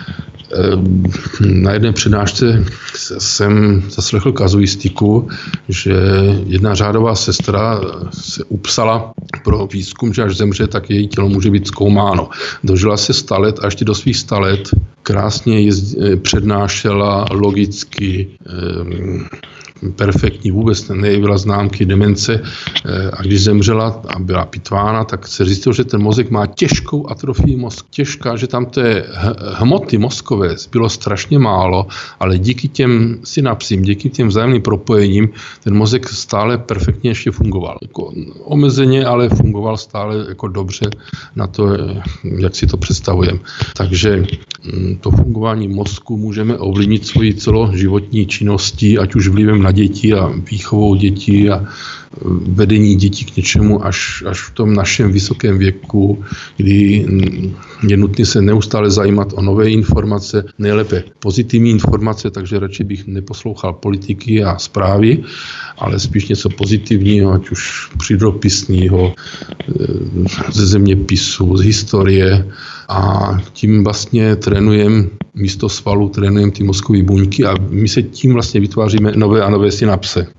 Na jedné přednášce jsem zaslechl kazuistiku, že jedna řádová sestra se upsala pro výzkum, že až zemře, tak její tělo může být zkoumáno. Dožila se 100 let a ještě do svých 100 let krásně přednášela logicky, perfektní, vůbec nejevila známky demence a když zemřela a byla pitvána, tak se zjistilo, že ten mozek má těžkou atrofii mozku. Těžká, že tam té hmoty mozkové bylo strašně málo, ale díky těm synapsím, díky těm vzájemným propojením, ten mozek stále perfektně ještě fungoval. Jako omezeně, ale fungoval stále jako dobře na to, jak si to představujeme. Takže to fungování mozku můžeme ovlivnit svoji celoživotní činností, ať už vlivem na děti a výchovou dětí a vedení dětí k něčemu až v tom našem vysokém věku, kdy je nutné se neustále zajímat o nové informace, nejlépe pozitivní informace, takže radši bych neposlouchal politiky a zprávy, ale spíš něco pozitivního, ať už přírodopisného, ze zeměpisu, z historie a tím vlastně trénujeme místo svalu, trénujeme ty mozkové buňky a my se tím vlastně vytváříme nové a nové synapse.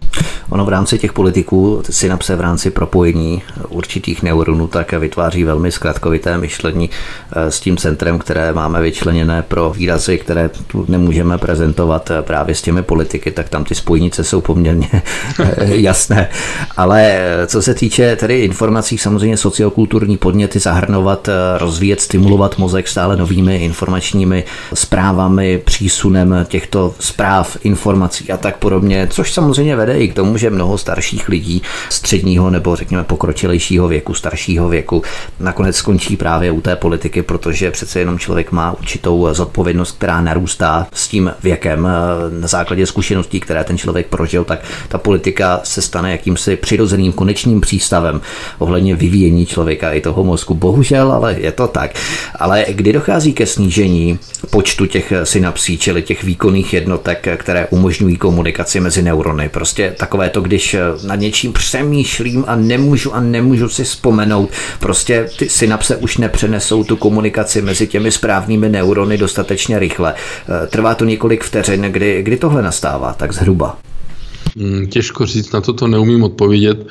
Ono v rámci těch politiků synapse v rámci propojení určitých neuronů tak vytváří velmi zkratkovité myšlení s tím centrem, které máme vyčleněné pro výrazy, které tu nemůžeme prezentovat právě s těmi politiky, tak tam ty spojnice jsou poměrně jasné. Ale co se týče tedy informací, samozřejmě sociokulturní podněty zahrnovat, rozvíjet, stimulovat mozek stále novými informačními zprávami, přísunem těchto zpráv, informací a tak podobně, což samozřejmě vede i k tomu, že mnoho starších lidí středního nebo řekněme pokročilejšího věku, staršího věku nakonec skončí právě u té politiky, protože přece jenom člověk má určitou zodpovědnost, která narůstá s tím věkem. Na základě zkušeností, které ten člověk prožil, tak ta politika se stane jakýmsi přirozeným konečným přístavem ohledně vyvíjení člověka i toho mozku. Bohužel, ale je to tak. Ale kdy dochází ke snížení počtu těch synapsí, čili těch výkonných jednotek, které umožňují komunikaci mezi neurony. Prostě takové to, když nad něčím přemýšlím a nemůžu si vzpomenout, prostě ty synapse už nepřenesou tu komunikaci mezi těmi správnými neurony dostatečně rychle. Trvá to několik vteřin, kdy tohle nastává, tak zhruba. Těžko říct, na to neumím odpovědět.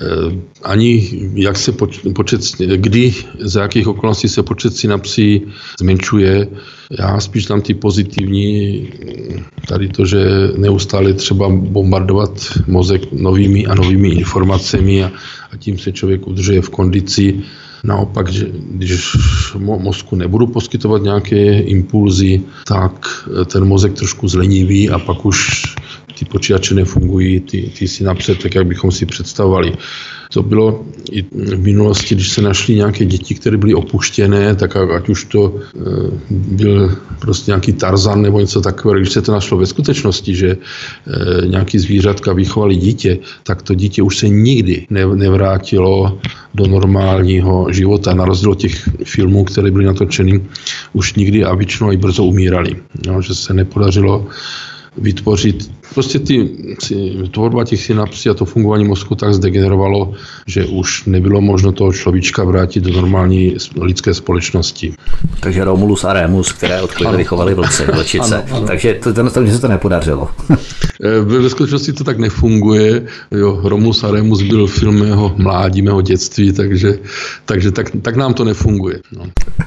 Ani jak se kdy, za jakých okolností se počet synapsí zmenšuje. Já spíš tam ty pozitivní, tady to, že neustále třeba bombardovat mozek novými a novými informacemi a tím se člověk udržuje v kondici. Naopak, že když mozku nebudu poskytovat nějaké impulzy, tak ten mozek trošku zleniví a pak už ty počítače nefungují, ty synapse, tak jak bychom si představovali. To bylo i v minulosti, když se našly nějaké děti, které byly opuštěné, tak ať už to byl prostě nějaký Tarzan nebo něco takového, když se to našlo ve skutečnosti, že nějaký zvířatka vychovali dítě, tak to dítě už se nikdy nevrátilo do normálního života. Na rozdíl od těch filmů, které byly natočeny, už nikdy a většinou i brzo umírali. No, že se nepodařilo vytvořit. Prostě tvorba těch synapsí a to fungování mozku tak zdegenerovalo, že už nebylo možno toho človíčka vrátit do normální lidské společnosti. Takže Romulus a Remus, které odpovědně vychovali vlčice. Ano. Takže to se to nepodařilo. Ve skutečnosti to tak nefunguje. Jo, Romulus a Remus byl film mého mládí, mého dětství, takže tak nám to nefunguje. No.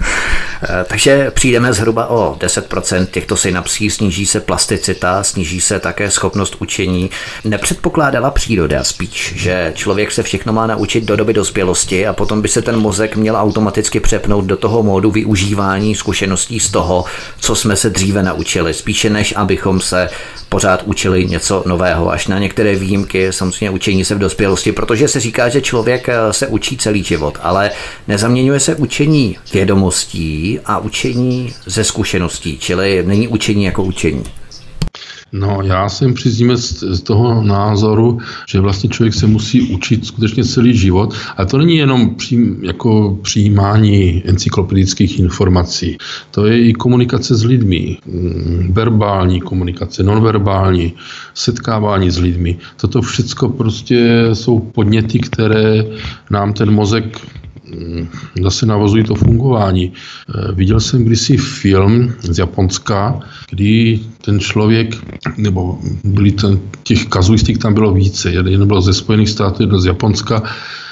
Takže přijdeme zhruba o 10% těchto synapsí, sníží se plasticita, sníží se také schopnost učení. Nepředpokládala příroda spíš, že člověk se všechno má naučit do doby dospělosti a potom by se ten mozek měl automaticky přepnout do toho módu využívání zkušeností z toho, co jsme se dříve naučili, spíše než abychom se pořád učili něco nového, až na některé výjimky, samozřejmě učení se v dospělosti, protože se říká, že člověk se učí celý život, ale nezaměňuje se učení vědomostí a učení ze zkušeností, čili není učení jako učení. No, já jsem příznivec z toho názoru, že vlastně člověk se musí učit skutečně celý život. A to není jenom jako přijímání encyklopedických informací. To je i komunikace s lidmi. Verbální komunikace, nonverbální, setkávání s lidmi. Toto všecko prostě jsou podněty, které nám ten mozek zase navazují to fungování. Viděl jsem kdysi film z Japonska, kdy ten člověk, nebo těch kazuistik tam bylo více. Jeden byl ze Spojených států, jeden z Japonska,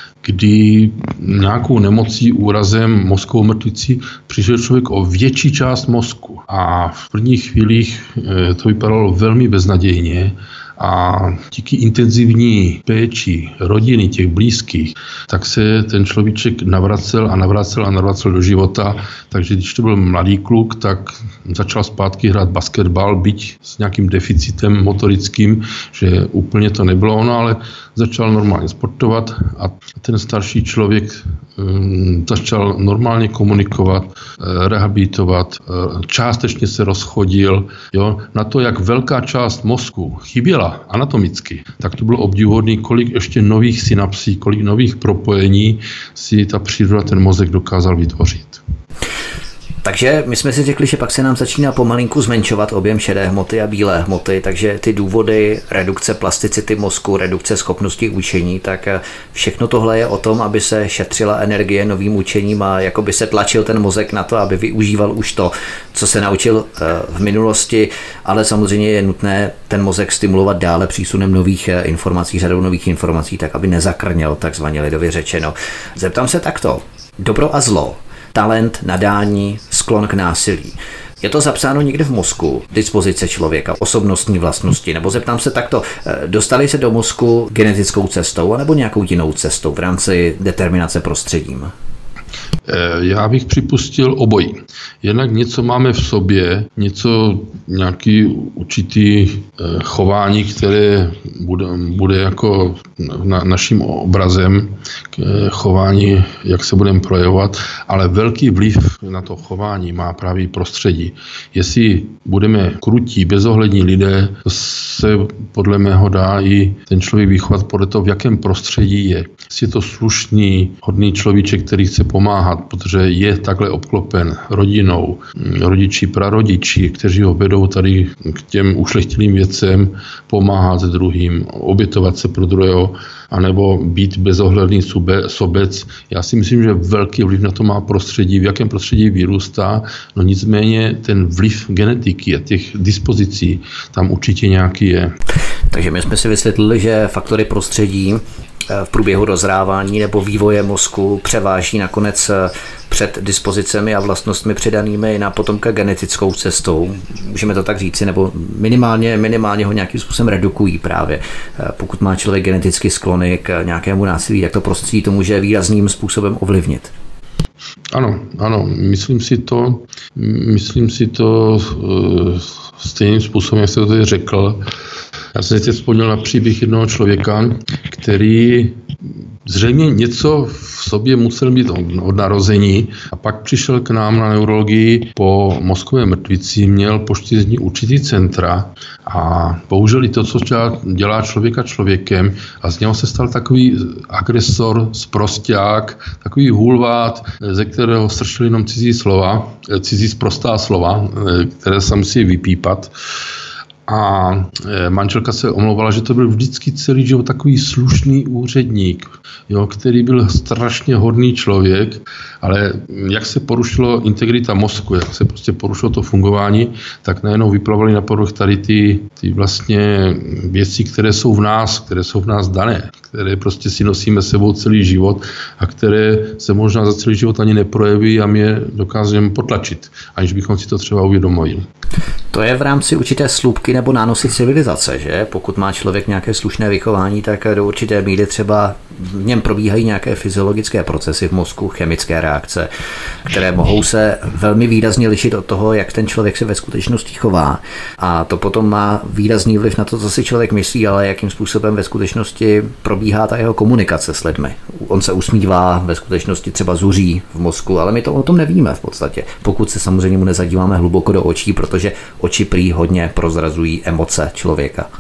kdy nějakou nemocí, úrazem, mozkovou mrtvicí přišel člověk o větší část mozku. A v prvních chvílích to vypadalo velmi beznadějně. A díky intenzivní péči rodiny, těch blízkých, tak se ten človíček navracel do života. Takže když to byl mladý kluk, tak začal zpátky hrát basketbal, byť s nějakým deficitem motorickým, že úplně to nebylo ono, ale začal normálně sportovat a ten starší člověk začal normálně komunikovat, rehabilitovat, částečně se rozchodil. Jo? Na to, jak velká část mozku chyběla anatomicky, tak to bylo obdivuhodné, kolik ještě nových synapsí, kolik nových propojení si ta příroda, ten mozek dokázal vytvořit. Takže my jsme si řekli, že pak se nám začíná pomalinku zmenšovat objem šedé hmoty a bílé hmoty, takže ty důvody redukce plasticity mozku, redukce schopnosti učení, tak všechno tohle je o tom, aby se šetřila energie novým učením a jako by se tlačil ten mozek na to, aby využíval už to, co se naučil v minulosti, ale samozřejmě je nutné ten mozek stimulovat dále přísunem nových informací, řadou nových informací, tak aby nezakrněl, takzvaně lidově řečeno. Zeptám se takto. Dobro a zlo, talent, nadání, sklon k násilí. Je to zapsáno někde v mozku, dispozice člověka, osobnostní vlastnosti, nebo zeptám se takto, dostali se do mozku genetickou cestou, anebo nějakou jinou cestou v rámci determinace prostředím? Já bych připustil obojí. Jednak něco máme v sobě, nějaký určitý chování, které bude jako naším obrazem, chování, jak se budeme projevovat, ale velký vliv na to chování má právě prostředí. Jestli budeme krutí, bezohlední lidé, se podle mého dá i ten člověk vychovat podle toho, v jakém prostředí je. Jestli je to slušný, hodný človíček, který chce pomáhat, protože je takhle obklopen rodinou, rodiči, prarodiči, kteří ho vedou tady k těm ušlechtilým věcem, pomáhat druhým, obětovat se pro druhého, anebo být bezohledný sobec. Já si myslím, že velký vliv na to má prostředí, v jakém prostředí vyrůstá, no nicméně ten vliv genetiky a těch dispozicí tam určitě nějaký je. Takže my jsme si vysvětlili, že faktory prostředí v průběhu dozrávání nebo vývoje mozku převáží nakonec před dispozicemi a vlastnostmi přidanými na potomka genetickou cestou. Můžeme to tak říci, nebo minimálně ho nějakým způsobem redukují právě. Pokud má člověk geneticky sklony k nějakému násilí, tak to prostředí to může výrazným způsobem ovlivnit. Ano, myslím si to stejným způsobem, jak jste to tady řekl. Já jsem si vzpomněl na příběh jednoho člověka, který zřejmě něco v sobě musel mít od narození a pak přišel k nám na neurologii po mozkové mrtvici, měl po 4 dní určitý centra a bohužel i to, co dělá člověka člověkem, a z něho se stal takový agresor, sprosťák, takový hulvát, ze kterého sršely jenom cizí sprostá slova, které se musí vypípat. A manželka se omlouvala, že to byl vždycky celý život takový slušný úředník, který byl strašně hodný člověk, ale jak se porušilo integrita mozku, jak se prostě porušilo to fungování, tak najednou vyplavaly na povrch tady ty vlastně věci, které jsou v nás dané, které prostě si nosíme sebou celý život a které se možná za celý život ani neprojeví a my je dokážeme potlačit, aniž bychom si to třeba uvědomili. To je v rámci určité slupky nebo nánosy civilizace, že? Pokud má člověk nějaké slušné vychování, tak do určité míry třeba v něm probíhají nějaké fyziologické procesy v mozku, chemické reakce, které mohou se velmi výrazně lišit od toho, jak ten člověk se ve skutečnosti chová. A to potom má výrazný vliv na to, co si člověk myslí, ale jakým způsobem ve skutečnosti probíhá ta jeho komunikace s lidmi. On se usmívá, ve skutečnosti třeba zuří v mozku, ale my to o tom nevíme v podstatě, pokud se samozřejmě mu nezadíváme hluboko do očí, protože oči prý hodně prozrazují emoce člověka.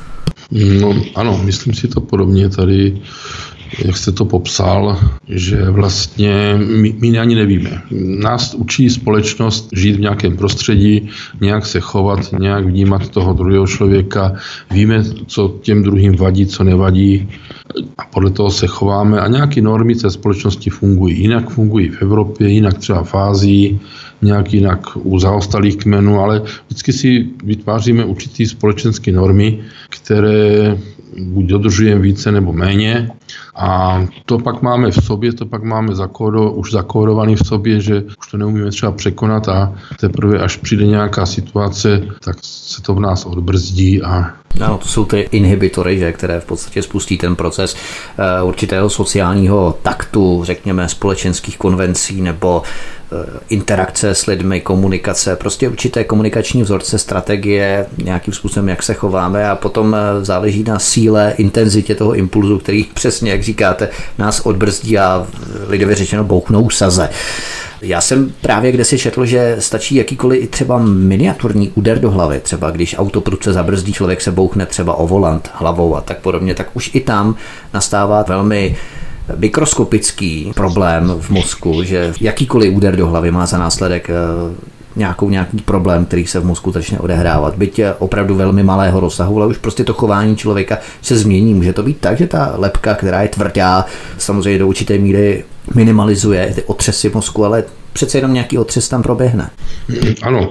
No ano, myslím si to podobně tady, jak jste to popsal, že vlastně my ani nevíme. Nás učí společnost žít v nějakém prostředí, nějak se chovat, nějak vnímat toho druhého člověka. Víme, co těm druhým vadí, co nevadí a podle toho se chováme a nějaké normy té společnosti fungují. Jinak fungují v Evropě, jinak třeba v Ázii, nějak jinak u zaostalých kmenů, ale vždycky si vytváříme určitý společenské normy, které buď dodržujeme více nebo méně a to pak máme v sobě, to pak máme už zakódovaný v sobě, že už to neumíme třeba překonat a teprve až přijde nějaká situace, tak se to v nás odbrzdí a no, to jsou ty inhibitory, že, které v podstatě spustí ten proces určitého sociálního taktu, řekněme společenských konvencí nebo interakce s lidmi, komunikace, prostě určité komunikační vzorce, strategie, nějakým způsobem, jak se chováme a potom záleží na síle, intenzitě toho impulzu, který přesně, jak říkáte, nás odbrzdí a lidově řečeno bouchnou saze. Já jsem právě kdesi četl, že stačí jakýkoliv i třeba miniaturní úder do hlavy, třeba když auto prudce zabrzdí, člověk se bouchne třeba o volant hlavou a tak podobně, tak už i tam nastává velmi mikroskopický problém v mozku, že jakýkoliv úder do hlavy má za následek nějaký problém, který se v mozku začne odehrávat. Byť je opravdu velmi malého rozsahu, ale už prostě to chování člověka se změní. Může to být tak, že ta lebka, která je tvrdá, samozřejmě do určité míry minimalizuje ty otřesy mozku, ale přece jenom nějaký otřes tam proběhne. Ano,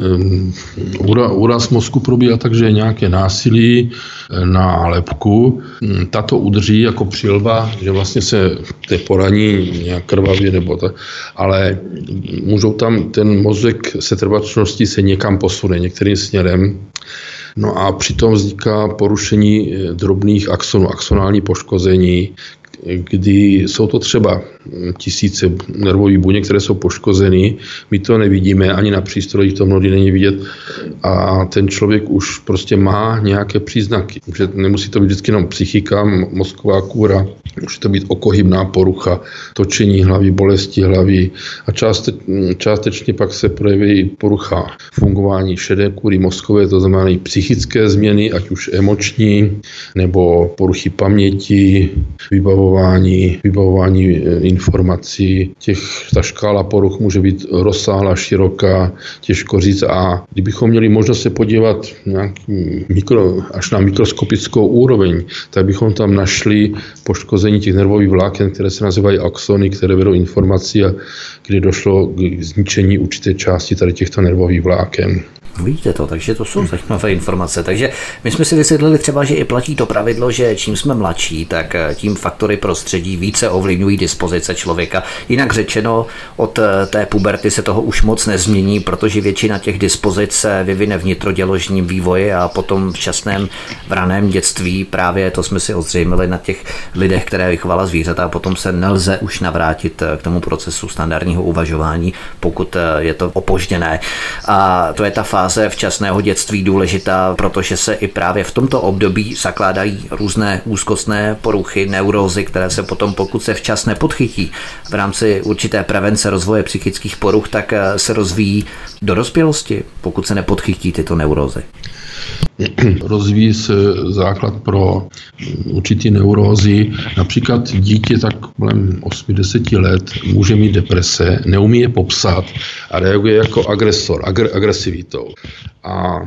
úraz mozku probíhá tak, že je nějaké násilí na lebku. Tato udrží jako přilba, že vlastně se té poraní nějak krvavě nebo tak, ale můžou tam ten mozek setrvačnosti se někam posune některým směrem. No a přitom vzniká porušení drobných axonů, axonální poškození, kdy jsou to třeba tisíce nervových buněk, které jsou poškozeny. My to nevidíme, ani na přístrojích to mnohdy není vidět a ten člověk už prostě má nějaké příznaky. Nemusí to být vždycky jenom psychika, mozková kůra, může to být okohybná porucha, točení hlavy, bolesti hlavy a částečně pak se projeví porucha fungování šedé kůry mozkové, to znamená i psychické změny, ať už emoční, nebo poruchy paměti, vybavování informací. Ta škála poruch může být rozsáhlá, široká, těžko říct a kdybychom měli možnost se podívat až na mikroskopickou úroveň, tak bychom tam našli poškození těch nervových vláken, které se nazývají axony, které vedou informací a kdy došlo k zničení určité části tady těchto nervových vláken. Vidíte to, takže to jsou zajímavé informace. Takže my jsme si vysvětlili třeba, že i platí to pravidlo, že čím jsme mladší, tak tím faktory prostředí více ovlivňují dispozice člověka. Jinak řečeno, od té puberty se toho už moc nezmění, protože většina těch dispozic se vyvine v nitroděložním vývoji a potom v časném v raném dětství. Právě to jsme si ozřejmili na těch lidech, které vychovala zvířata a potom se nelze už navrátit k tomu procesu standardního uvažování, pokud je to opožděné. A to je ta fáze včasného dětství důležitá, protože se i právě v tomto období zakládají různé úzkostné poruchy, neurózy, které se potom, pokud se včas nepodchytí v rámci určité prevence rozvoje psychických poruch, tak se rozvíjí do dospělosti, pokud se nepodchytí tyto neurózy. Rozvíjí se základ pro určitý neurózy. Například dítě tak kolem 8-10 let může mít deprese, neumí je popsat a reaguje jako agresor, agresivitou. A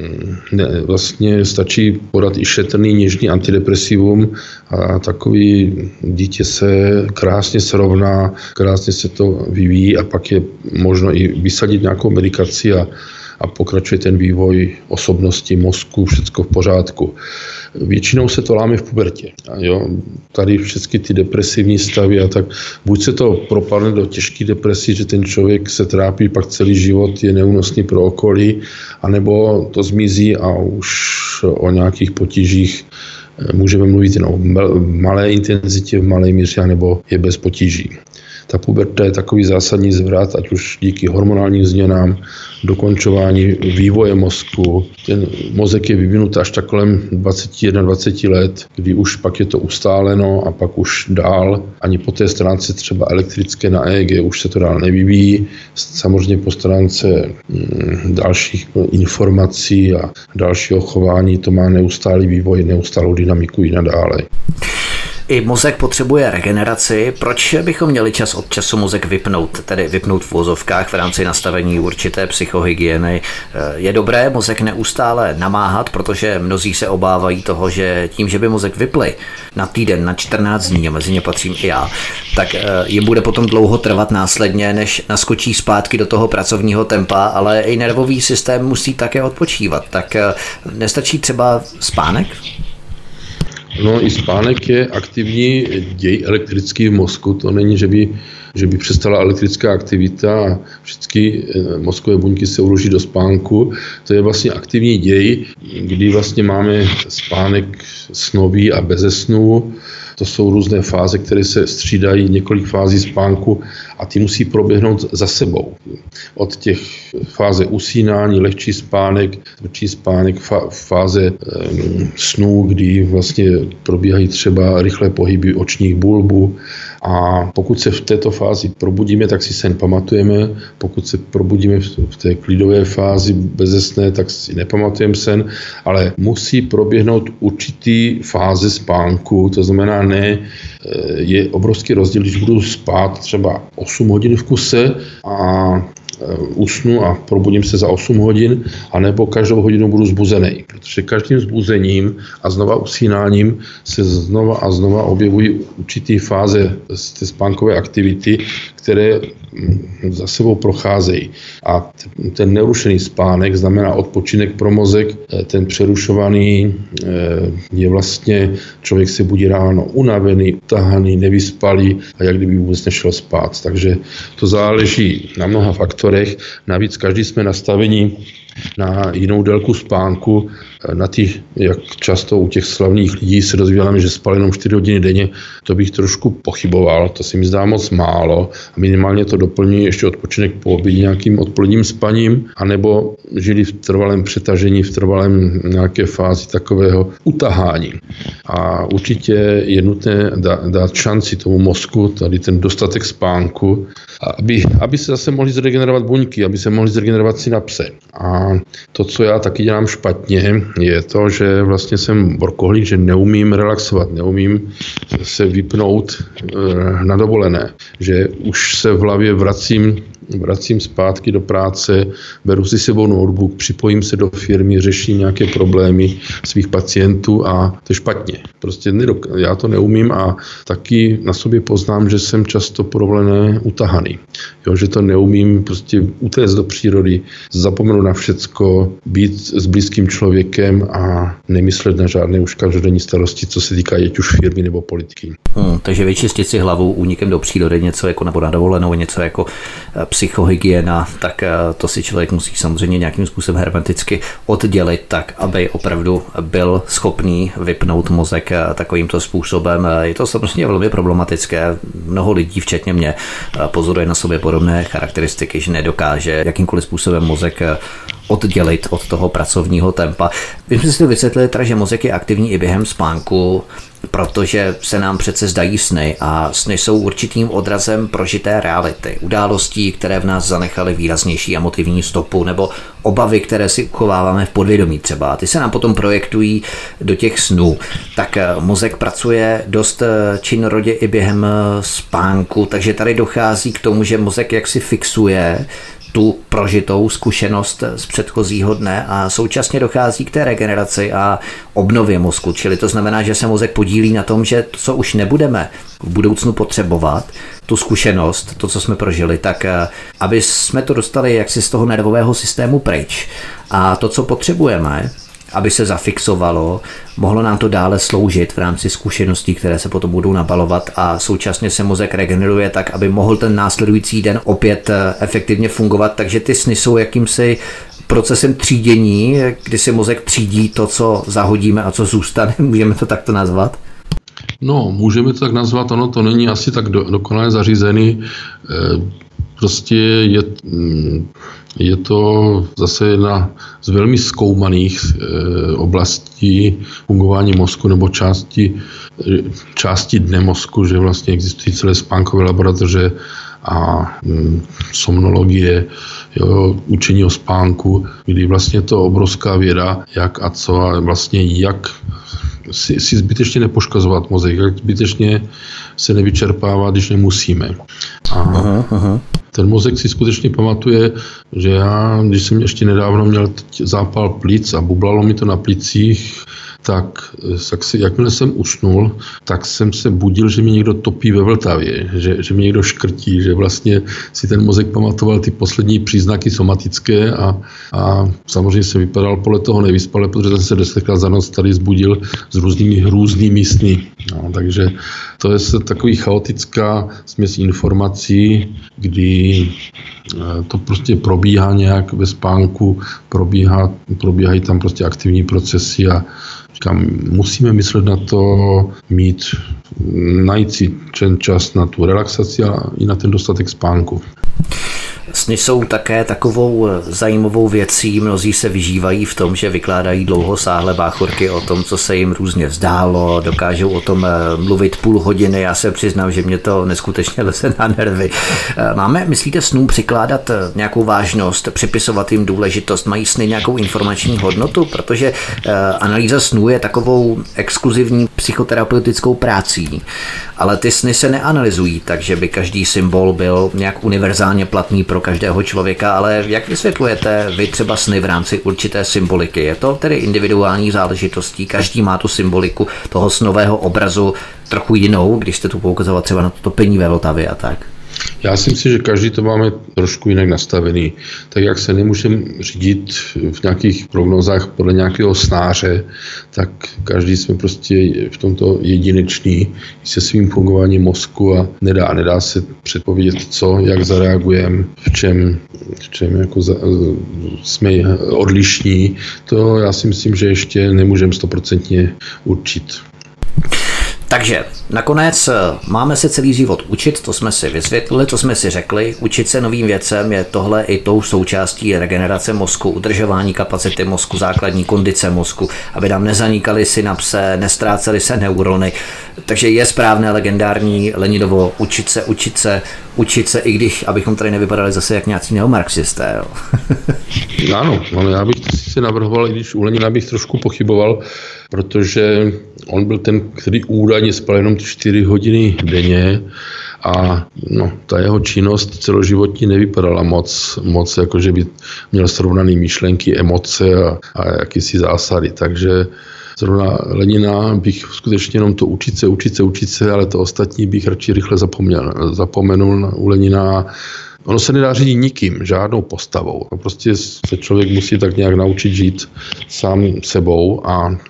vlastně stačí podat i šetrný něžný antidepresivum a takový dítě se krásně srovná, krásně se to vyvíjí a pak je možno i vysadit nějakou medikaci a pokračuje ten vývoj osobnosti, mozku, všecko v pořádku. Většinou se to láme v pubertě. Tady všechny ty depresivní stavy a tak, buď se to propadne do těžké depresí, že ten člověk se trápí, pak celý život je neúnosný pro okolí, anebo to zmizí a už o nějakých potížích můžeme mluvit jen o malé intenzitě, v malé míře, nebo je bez potíží. Ta puberta je takový zásadní zvrat, ať už díky hormonálním změnám, dokončování vývoje mozku. Ten mozek je vyvinut až tak kolem 21-20 let, kdy už pak je to ustáleno a pak už dál, ani po té stránce třeba elektrické na EEG už se to dál nevyvíjí. Samozřejmě po stránce dalších informací a dalšího chování to má neustálý vývoj, neustálou dynamiku i nadále. I mozek potřebuje regeneraci. Proč bychom měli čas od času mozek vypnout, tedy vypnout v uvozovkách v rámci nastavení určité psychohygieny? Je dobré mozek neustále namáhat, protože mnozí se obávají toho, že tím, že by mozek vypli na týden, na 14 dní, a mezi ně patřím i já, tak jim bude potom dlouho trvat následně, než naskočí zpátky do toho pracovního tempa, ale i nervový systém musí také odpočívat. Tak nestačí třeba spánek? No i spánek je aktivní děj elektrický v mozku. To není, že by přestala elektrická aktivita a všechny mozkové buňky se uloží do spánku. To je vlastně aktivní děj, kdy vlastně máme spánek snový a beze snu. To jsou různé fáze, které se střídají, několik fází spánku a ty musí proběhnout za sebou. Od těch fáze usínání, lehčí spánek, tvrdší spánek, fáze snů, kdy vlastně probíhají třeba rychlé pohyby očních bulbů A pokud se v této fázi probudíme, tak si sen pamatujeme. Pokud se probudíme v té klidové fázi bezesné, tak si nepamatujeme sen, ale musí proběhnout určitý fáze spánku, to znamená je obrovský rozdíl, když budu spát třeba 8 hodin v kuse a usnu a probudím se za 8 hodin, anebo každou hodinu budu zbuzený. Protože každým zbuzením a znova usínáním se znova a znova objevují určitý fáze z té spánkové aktivity, které za sebou procházejí. A ten nerušený spánek znamená odpočinek pro mozek, ten přerušovaný je vlastně, člověk se budí ráno unavený, utahaný, nevyspalý a jak kdyby vůbec nešel spát. Takže to záleží na mnoha faktorech. Navíc každý jsme nastavení na jinou délku spánku. Na těch, jak často u těch slavných lidí se dozvídáme, že spali jenom 4 hodiny denně, to bych trošku pochyboval, to si mi zdá moc málo. A minimálně to doplní ještě odpočinek po obědě nějakým odpoledním spaním, anebo žili v trvalém přetažení, v trvalém nějaké fázi takového utahání. A určitě je nutné dát šanci tomu mozku, tady ten dostatek spánku, aby se zase mohly zregenerovat buňky, aby se mohly zregenerovat synapse. A to, co já taky dělám špatně, je to, že vlastně jsem workoholik, že neumím relaxovat, neumím se vypnout na dovolené, že už se v hlavě vracím zpátky do práce, beru si sebou notebook, připojím se do firmy, řeším nějaké problémy svých pacientů a to je špatně. Prostě já to neumím a taky na sobě poznám, že jsem často problémně utahaný. Jo, že to neumím prostě utéct do přírody, zapomenout na všecko, být s blízkým člověkem a nemyslet na žádné už každodenní starosti, co se týká ať už firmy nebo politiky. Takže vyčistit si hlavu únikem do přírody, něco jako na dovolenou, něco jako psychohygiena, tak to si člověk musí samozřejmě nějakým způsobem hermeticky oddělit tak, aby opravdu byl schopný vypnout mozek takovýmto způsobem. Je to samozřejmě velmi problematické. Mnoho lidí, včetně mě, pozoruje na sobě podobné charakteristiky, že nedokáže jakýmkoliv způsobem mozek oddělit od toho pracovního tempa. Vy jsme si to vysvětlili, že mozek je aktivní i během spánku, protože se nám přece zdají sny a sny jsou určitým odrazem prožité reality, událostí, které v nás zanechaly výraznější emotivní stopu nebo obavy, které si uchováváme v podvědomí třeba. Ty se nám potom projektují do těch snů. Tak mozek pracuje dost činorodě i během spánku, takže tady dochází k tomu, že mozek jaksi fixuje tu prožitou zkušenost z předchozího dne a současně dochází k té regeneraci a obnově mozku. Čili to znamená, že se mozek podílí na tom, že to, co už nebudeme v budoucnu potřebovat, tu zkušenost, to, co jsme prožili, tak aby jsme to dostali jaksi z toho nervového systému pryč. A to, co potřebujeme, aby se zafixovalo, mohlo nám to dále sloužit v rámci zkušeností, které se potom budou nabalovat a současně se mozek regeneruje tak, aby mohl ten následující den opět efektivně fungovat, takže ty sny jsou jakýmsi procesem třídění, kdy si mozek třídí to, co zahodíme a co zůstane, můžeme to takto nazvat? No, můžeme to tak nazvat, ono to není asi tak dokonale zařízený, prostě je to zase jedna z velmi zkoumaných oblastí fungování mozku nebo části dne mozku, že vlastně existují celé spánkové laboratoře a somnologie, učení o spánku, kdy vlastně to obrovská věda, jak a co a vlastně jak si zbytečně nepoškozovat mozek, jak zbytečně se nevyčerpává, když nemusíme. A ten mozek si skutečně pamatuje, že já, když jsem ještě nedávno měl zápal plic a bublalo mi to na plicích, tak jakmile jsem usnul, tak jsem se budil, že mi někdo topí ve Vltavě, že mi někdo škrtí, že vlastně si ten mozek pamatoval ty poslední příznaky somatické a samozřejmě se vypadal podle toho nevyspale, protože jsem se 10krát za noc tady zbudil s různými hrůznými sny. No, takže to je takový chaotická směs informací, kdy to prostě probíhá nějak ve spánku, probíhají tam prostě aktivní procesy a říkám, musíme myslet na to, najít si ten čas na tu relaxaci a i na ten dostatek spánku. Sny jsou také takovou zajímavou věcí. Mnozí se vyžívají v tom, že vykládají dlouhosáhlé báchorky o tom, co se jim různě zdálo, dokážou o tom mluvit půl hodiny. Já se přiznám, že mě to neskutečně leze na nervy. Máme, myslíte, snům přikládat nějakou vážnost, připisovat jim důležitost? Mají sny nějakou informační hodnotu? Protože analýza snů je takovou exkluzivní psychoterapeutickou prací, ale ty sny se neanalyzují, takže by každý symbol byl nějak univerzálně platný pro každého člověka, ale jak vysvětlujete vy třeba sny v rámci určité symboliky? Je to tedy individuální záležitostí, každý má tu symboliku toho snového obrazu trochu jinou, když jste tu poukazoval třeba na to topení ve Vltavě a tak? Já si myslím, že každý to máme trošku jinak nastavený. Tak jak se nemůžeme řídit v nějakých prognózách podle nějakého snáře, tak každý jsme prostě v tomto jedinečný se svým fungováním mozku a nedá se předpovědět, co, jak zareagujeme, v čem jako jsme odlišní. To já si myslím, že ještě nemůžeme 100% určit. Takže nakonec máme se celý život učit, to jsme si vysvětlili, to jsme si řekli. Učit se novým věcem je tohle i tou součástí regenerace mozku, udržování kapacity mozku, základní kondice mozku, aby nám nezanikaly synapse, nestrácely se neurony. Takže je správné legendární Leninovo učit se, i když, abychom tady nevypadali zase jak nějací neomarxisté. Jo. Ano, já bych to sice navrhoval, i když u Lenina bych trošku pochyboval, protože on byl ten, který údajně spal jenom 4 hodiny denně a ta jeho činnost celoživotní nevypadala moc jako, že by měl srovnaný myšlenky, emoce a jakýsi zásady. Takže zrovna Lenina bych skutečně jenom to učit se, ale to ostatní bych radši rychle zapomenul u Lenina. Ono se nedá řídit nikým, žádnou postavou. Prostě se člověk musí tak nějak naučit žít sám sebou a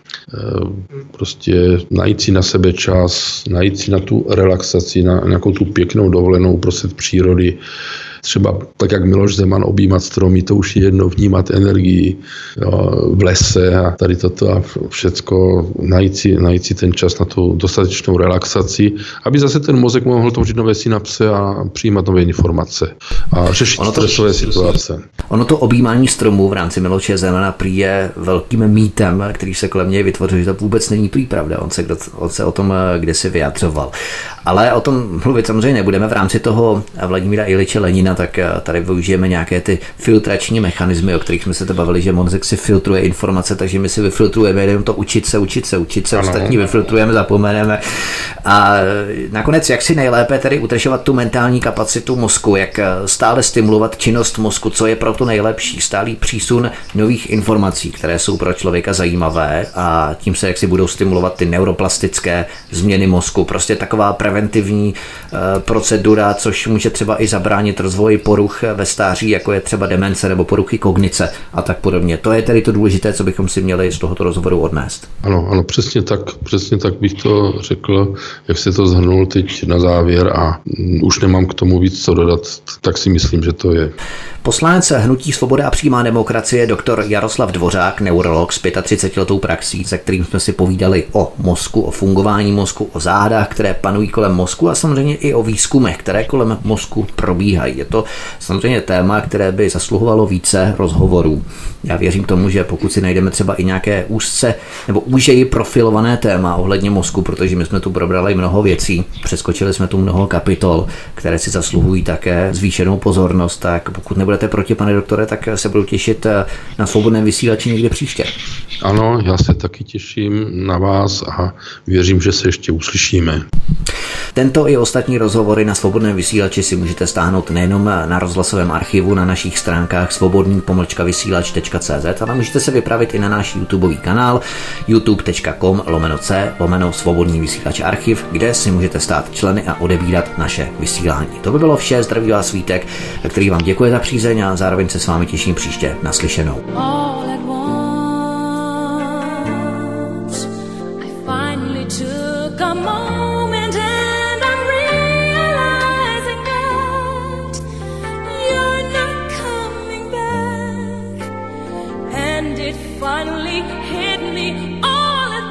prostě najít si na sebe čas, najít si na tu relaxaci, na nějakou tu pěknou dovolenou uprostřed přírody. Třeba tak, jak Miloš Zeman objímat stromy, to už je jedno, vnímat energii v lese a tady toto a všecko, najít si ten čas na tu dostatečnou relaxaci, aby zase ten mozek mohl tvořit nové synapse a přijímat nové informace a řešit stresové situace. Ono to objímání stromů v rámci Miloše Zemana prý je velkým mýtem, který se kolem něj vytvořil, že to vůbec není prý pravda. On se o tom kdysi vyjadřoval. Ale o tom mluvit samozřejmě nebudeme v rámci toho Vladimíra Iliče Lenina, tak tady využijeme nějaké ty filtrační mechanismy, o kterých jsme se to bavili, že mozek si filtruje informace, takže my si vyfiltrujeme jenom to učit se, ostatní vyfiltrujeme, zapomeneme. A nakonec, jak si nejlépe tedy udržovat tu mentální kapacitu mozku, jak stále stimulovat činnost mozku, co je pro to nejlepší, stálý přísun nových informací, které jsou pro člověka zajímavé a tím se jak si budou stimulovat ty neuroplastické změny mozku, prostě taková preventivní procedura, což může třeba i zabránit rozvoji poruch ve stáří, jako je třeba demence nebo poruchy kognice a tak podobně. To je tedy to důležité, co bychom si měli z tohoto rozhovoru odnést. Ano, přesně tak bych to řekl, jak se to shrnul teď na závěr a už nemám k tomu víc co dodat, tak si myslím, že to je. Poslanec Hnutí Svoboda a přímá demokracie doktor Jaroslav Dvořák, neurolog s 35letou praxí, se kterým jsme si povídali o mozku, o fungování mozku, o zádách, které panují kolem mozku a samozřejmě i o výzkumech, které kolem mozku probíhají. Je to samozřejmě téma, které by zasluhovalo více rozhovorů. Já věřím tomu, že pokud si najdeme třeba i nějaké úzce nebo úžeji profilované téma ohledně mozku, protože my jsme tu probrali mnoho věcí, přeskočili jsme tu mnoho kapitol, které si zasluhují také zvýšenou pozornost, tak pokud nebudete proti, pane doktore, tak se budu těšit na Svobodném vysílači někde příště. Ano, já se taky těším na vás a věřím, že se ještě uslyšíme. Tento i ostatní rozhovory na Svobodném vysílači si můžete stáhnout nejenom na rozhlasovém archivu na našich stránkách svobodný-vysílač.cz, ale můžete se vypravit i na náš YouTubeový kanál youtube.com/Svobodný vysílač archiv, kde si můžete stát členy a odebírat naše vysílání. To by bylo vše, zdraví vás Vítek, který vám děkuje za přízeň a zároveň se s vámi těším příště naslyšenou. Finally hit me all at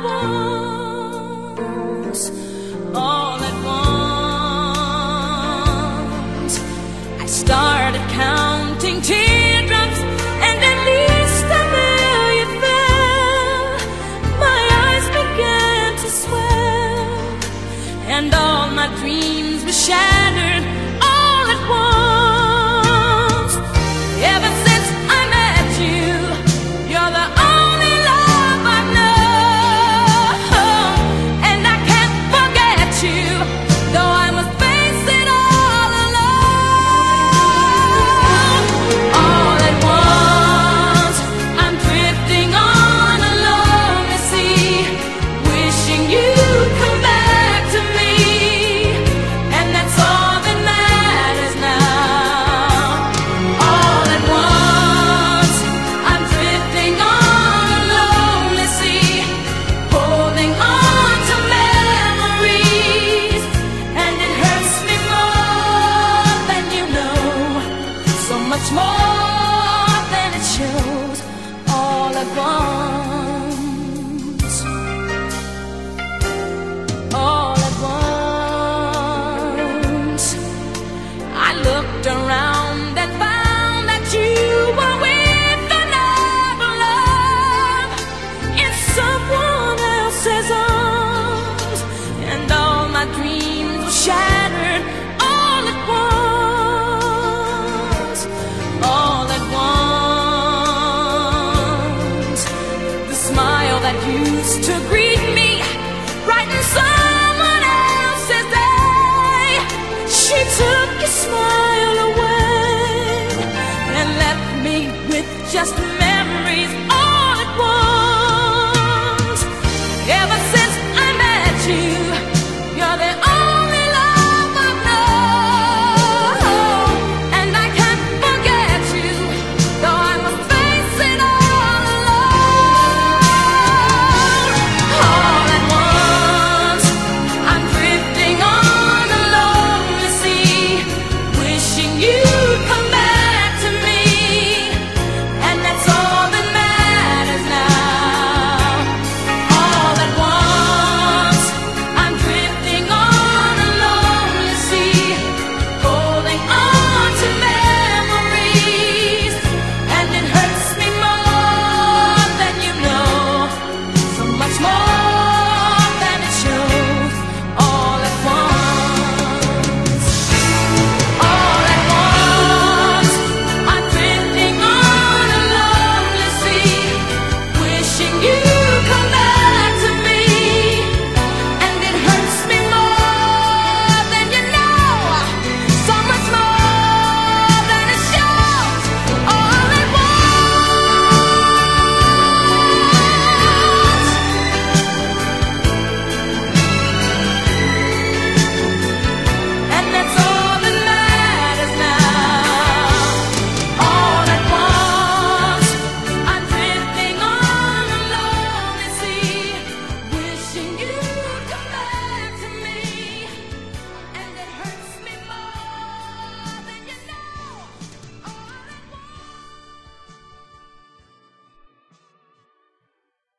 once. I started counting. lips to greet me, brighten someone else's day. She took your smile away and left me with just memories.